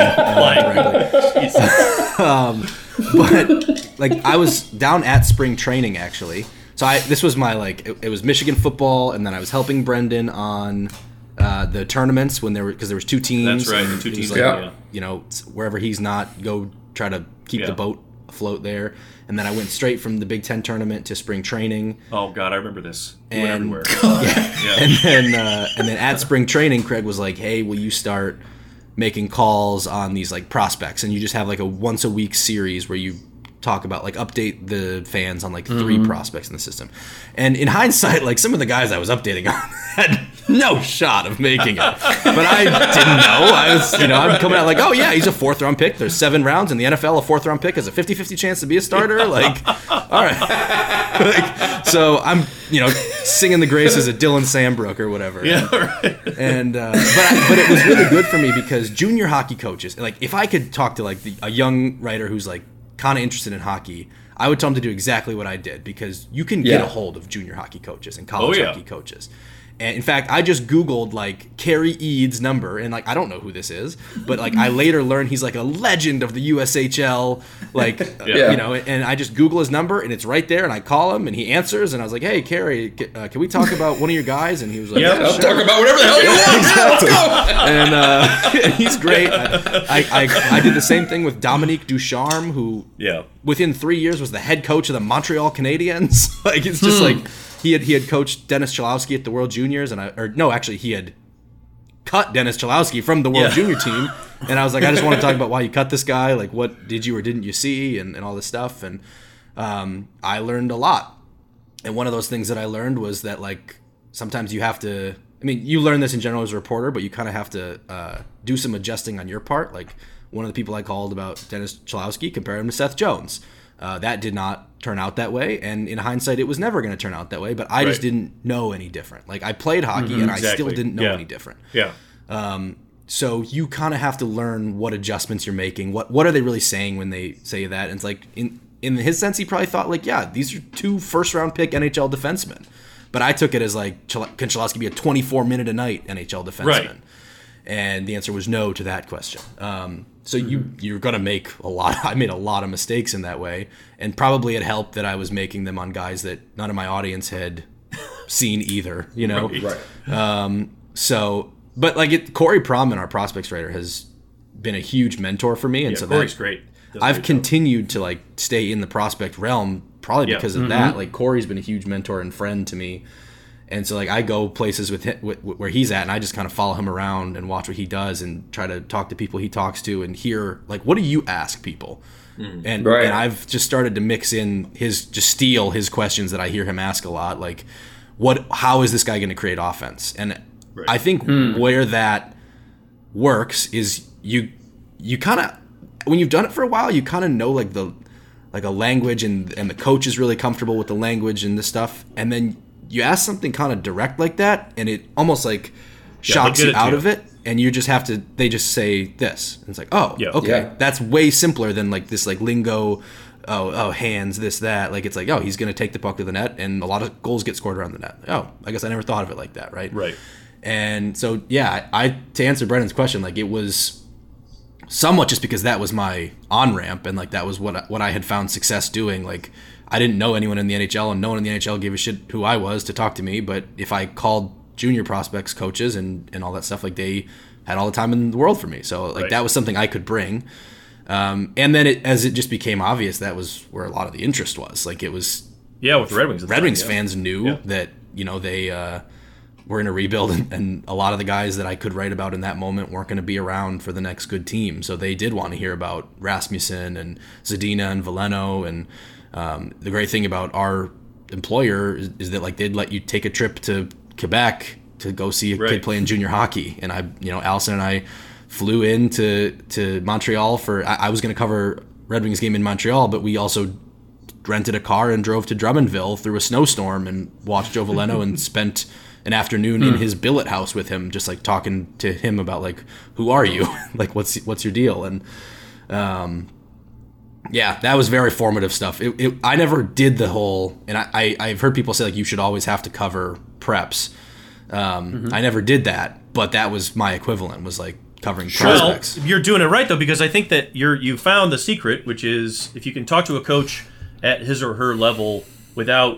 Speaker 10: uh, um, but like I was down at spring training actually. So I this was my like it, it was Michigan football, and then I was helping Brendan on uh, the tournaments when there were because there was two teams.
Speaker 5: That's right,
Speaker 10: and
Speaker 5: the two
Speaker 10: it was
Speaker 5: teams.
Speaker 10: Like,
Speaker 6: yeah.
Speaker 5: yeah.
Speaker 10: You know, wherever he's not, go try to keep
Speaker 5: Yeah.
Speaker 10: the boat afloat there. And then I went straight from the Big Ten tournament to spring training.
Speaker 5: Oh God, I remember this. You
Speaker 10: And,
Speaker 5: went everywhere.
Speaker 10: yeah.
Speaker 5: Yeah.
Speaker 10: And then uh, and then at spring training, Craig was like, "Hey, will you start making calls on these like prospects, and you just have like a once a week series where you talk about like update the fans on like three mm-hmm. prospects in the system. And in hindsight, like some of the guys I was updating on had no shot of making it, but I didn't know. I was, you know, I'm coming out like, oh yeah, he's a fourth round pick. There's seven rounds in the N F L. A fourth round pick has a fifty-fifty chance to be a starter. Like, all right. like, so I'm, you know, singing the graces of Dylan Sandbrook or whatever.
Speaker 5: Yeah. Right.
Speaker 10: And, uh, but, I, but it was really good for me because junior hockey coaches, like if I could talk to like the, a young writer who's like, kind of interested in hockey, I would tell him to do exactly what I did, because you can get
Speaker 6: Yeah.
Speaker 10: a hold of junior hockey coaches and college
Speaker 5: Oh, yeah.
Speaker 10: hockey coaches. And in fact, I just Googled like Kerry Eads' number, and like I don't know who this is, but like I later learned he's like a legend of the U S H L, like
Speaker 6: Yeah.
Speaker 10: you know. And I just Google his number, and it's right there, and I call him, and he answers, and I was like, "Hey, Kerry, c- uh, can we talk about one of your guys?" And he was like,
Speaker 5: Yeah,
Speaker 10: "Yeah,
Speaker 6: I'll
Speaker 10: sure."
Speaker 6: talk about whatever the hell you want.
Speaker 10: Exactly. And uh, he's great. I, I, I I did the same thing with Dominique Ducharme, who
Speaker 5: Yeah.
Speaker 10: within three years was the head coach of the Montreal Canadiens. Like it's just like he had he had coached Dennis Chalowski at the World Juniors, and I or no, actually he had cut Dennis Chalowski from the World
Speaker 5: Yeah.
Speaker 10: Junior team. And I was like, I just want to talk about why you cut this guy, like what did you or didn't you see, and, and all this stuff. And um, I learned a lot. And one of those things that I learned was that like sometimes you have to. I mean, you learn this in general as a reporter, but you kind of have to uh, do some adjusting on your part. Like one of the people I called about Dennis Chalowski compared him to Seth Jones. Uh, that did not turn out that way, and in hindsight, it was never going to turn out that way. But I just
Speaker 5: Right.
Speaker 10: didn't know any different. Like I played hockey,
Speaker 5: Mhm,
Speaker 10: and I
Speaker 5: exactly.
Speaker 10: still didn't know
Speaker 5: Yeah.
Speaker 10: any different.
Speaker 5: Yeah.
Speaker 10: Um, so you kind of have to learn what adjustments you're making. What what are they really saying when they say that? And it's like in in his sense, he probably thought like, yeah, these are two first round pick N H L defensemen. But I took it as like, can Chalowski be a twenty-four minute a night N H L defenseman?
Speaker 5: Right.
Speaker 10: And the answer was no to that question. Um, so you you're gonna make a lot. I made a lot of mistakes in that way, and probably it helped that I was making them on guys that none of my audience had seen either. You know,
Speaker 6: Right.
Speaker 10: Um, so, but like it, Corey Prom, our prospects writer, has been a huge mentor for me, and
Speaker 5: Yeah,
Speaker 10: so
Speaker 5: Corey's
Speaker 10: that,
Speaker 5: great. Does a
Speaker 10: I've
Speaker 5: great job.
Speaker 10: continued to like stay in the prospect realm probably
Speaker 5: Yeah.
Speaker 10: because of
Speaker 5: Mhm.
Speaker 10: that. Like Corey's been a huge mentor and friend to me. And so, like, I go places with him, where he's at, and I just kind of follow him around and watch what he does, and try to talk to people he talks to, and hear like, what do you ask people? And
Speaker 6: Right.
Speaker 10: and I've just started to mix in his, just steal his questions that I hear him ask a lot, like, what? How is this guy going to create offense? And
Speaker 5: Right.
Speaker 10: I think where that works is you you kind of when you've done it for a while, you kind of know like the like a language, and and the coach is really comfortable with the language and this stuff, and then you ask something kind of direct like that, and it almost like shocks
Speaker 5: they'll
Speaker 10: you
Speaker 5: get it
Speaker 10: out
Speaker 5: to
Speaker 10: of
Speaker 5: you.
Speaker 10: it, and you just have to. They just say this, and it's like, oh,
Speaker 5: Yeah.
Speaker 10: okay,
Speaker 6: Yeah.
Speaker 10: that's way simpler than like this like lingo. Oh, oh, hands, this, that. Like it's like, oh, he's gonna take the puck to the net, and a lot of goals get scored around the net. Oh, I guess I never thought of it like that, right?
Speaker 5: Right.
Speaker 10: And so, yeah, I, I to answer Brennan's question, like it was somewhat just because that was my on ramp, and like that was what I, what I had found success doing. Like I didn't know anyone in the N H L, and no one in the N H L gave a shit who I was to talk to me. But if I called junior prospects, coaches, and and all that stuff, like they had all the time in the world for me. So like
Speaker 5: Right.
Speaker 10: that was something I could bring. Um, and then it, as it just became obvious, that was where a lot of the interest was. Like it was
Speaker 5: Yeah, with the Red Wings. at the
Speaker 10: Red
Speaker 5: time,
Speaker 10: Wings
Speaker 5: yeah.
Speaker 10: fans knew
Speaker 5: Yeah.
Speaker 10: that, you know, they uh, were in a rebuild, and, and a lot of the guys that I could write about in that moment weren't going to be around for the next good team. So they did want to hear about Rasmussen and Zadina and Veleno. And um, the great thing about our employer is, is that like they'd let you take a trip to Quebec to go see a
Speaker 5: Right.
Speaker 10: kid playing junior hockey. And I, you know, Allison and I flew into to Montreal for. I, I was going to cover Red Wings game in Montreal, but we also rented a car and drove to Drummondville through a snowstorm and watched Joe Veleno and spent an afternoon in his billet house with him, just like talking to him about like, who are you? Like, what's what's your deal? And um, yeah, that was very formative stuff. It, it, I never did the whole, and I, I I've heard people say like you should always have to cover preps. Um, I never did that, but that was my equivalent, was like covering prospects.
Speaker 5: Well, you're doing it right though, because I think that you're you found the secret, which is if you can talk to a coach at his or her level without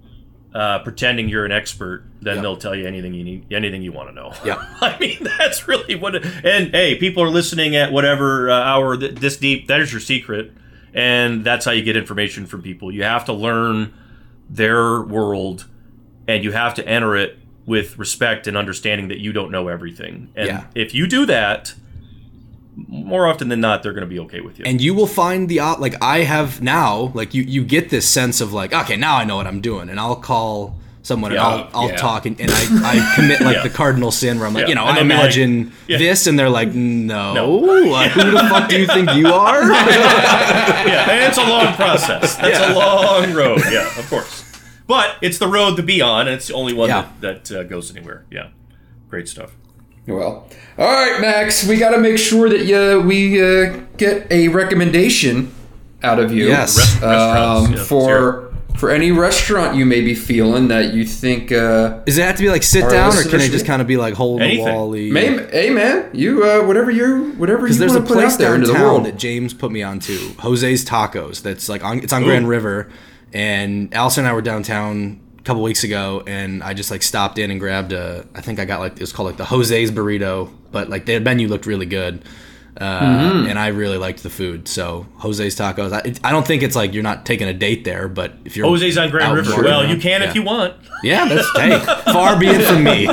Speaker 5: uh, pretending you're an expert, then
Speaker 10: Yep.
Speaker 5: they'll tell you anything you need, anything you want to know.
Speaker 10: Yep.
Speaker 5: I mean, that's really what. It, and hey, people are listening at whatever uh, hour th- this deep. That is your secret, and that's how you get information from people. You have to learn their world, and you have to enter it with respect and understanding that you don't know everything. And
Speaker 10: Yeah.
Speaker 5: if you do that, more often than not, they're going to be okay with you.
Speaker 10: And you will find the op- like I have now, like you you get this sense of like, okay, now I know what I'm doing, and I'll call someone
Speaker 5: Yeah,
Speaker 10: and I'll I'll
Speaker 5: yeah.
Speaker 10: talk and, and I, I commit like
Speaker 5: Yeah.
Speaker 10: the cardinal sin where I'm like,
Speaker 5: Yeah.
Speaker 10: you know,
Speaker 5: And
Speaker 10: I
Speaker 5: they'll be like,
Speaker 10: imagine
Speaker 5: yeah.
Speaker 10: this, and they're like, no,
Speaker 5: No.
Speaker 10: Like, who the fuck do you think you are?
Speaker 5: Yeah, and it's a long process. That's a long road. Yeah, of course. But it's the road to be on, and it's the only one
Speaker 10: Yeah.
Speaker 5: that, that uh, goes anywhere. Yeah, great stuff.
Speaker 6: Well, all right, Max. We got to make sure that uh, we uh, get a recommendation out of you.
Speaker 10: Yes.
Speaker 5: Rest- restaurants,
Speaker 6: um,
Speaker 5: yeah,
Speaker 6: for for any restaurant you may be feeling that you think. Uh,
Speaker 10: Does it have to be like sit
Speaker 6: Our
Speaker 10: down, or
Speaker 6: listeners
Speaker 10: can it
Speaker 6: should-
Speaker 10: just kind of be like hole in the
Speaker 5: Anything.
Speaker 10: wally?
Speaker 6: may, hey, man, you uh, whatever you whatever you
Speaker 10: Because there's a
Speaker 6: want to put
Speaker 10: place
Speaker 6: out there into the
Speaker 10: downtown
Speaker 6: world.
Speaker 10: that James put me onto, Jose's Tacos. That's like on, it's on Grand River, and Allison and I were downtown a couple weeks ago, and I just like stopped in and grabbed a. I think I got like it was called like the Jose's burrito, but like the menu looked really good, uh,
Speaker 6: Mm-hmm.
Speaker 10: and I really liked the food. So Jose's Tacos. I, it, I don't think it's like you're not taking a date there, but if you're
Speaker 5: Jose's on Grand
Speaker 10: out
Speaker 5: River.
Speaker 10: walking
Speaker 5: Well,
Speaker 10: around-
Speaker 5: you can
Speaker 10: yeah.
Speaker 5: if you want.
Speaker 10: Yeah, that's hey, far be it from me.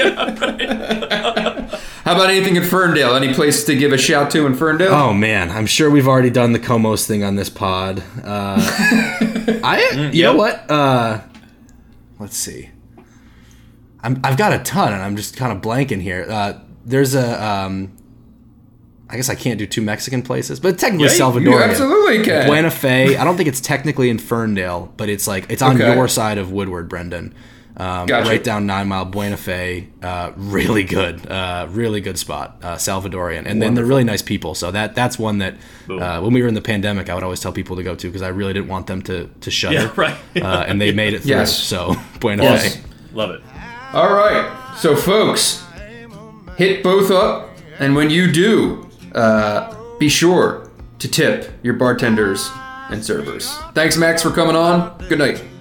Speaker 6: How about anything in Ferndale? Any place to give a shout to in Ferndale?
Speaker 10: Oh man, I'm sure we've already done the Comos thing on this pod. Uh, I, you
Speaker 5: yep.
Speaker 10: know what? Uh, let's see. I'm, I've got a ton, and I'm just kind of blanking here. Uh, there's a, um, I guess I can't do two Mexican places, but technically
Speaker 5: Yeah, you-
Speaker 10: Salvadorian.
Speaker 6: you absolutely can.
Speaker 10: Buena Fe. I don't think it's technically in Ferndale, but it's like it's on
Speaker 6: Okay.
Speaker 10: your side of Woodward, Brendan. Um,
Speaker 6: Gotcha.
Speaker 10: Right down Nine Mile, Buena Fe. Uh, really good, uh, really good spot. Uh, Salvadorian, and then they're really nice people. So that that's one that uh, when we were in the pandemic, I would always tell people to go to because I really didn't want them to to shudder.
Speaker 5: Yeah, right.
Speaker 10: uh, and they made it through.
Speaker 6: Yes.
Speaker 10: So Buena
Speaker 6: Yes.
Speaker 10: Fe.
Speaker 5: Love it.
Speaker 6: All right, so folks, hit both up, and when you do, uh, be sure to tip your bartenders and servers. Thanks, Max, for coming on. Good night.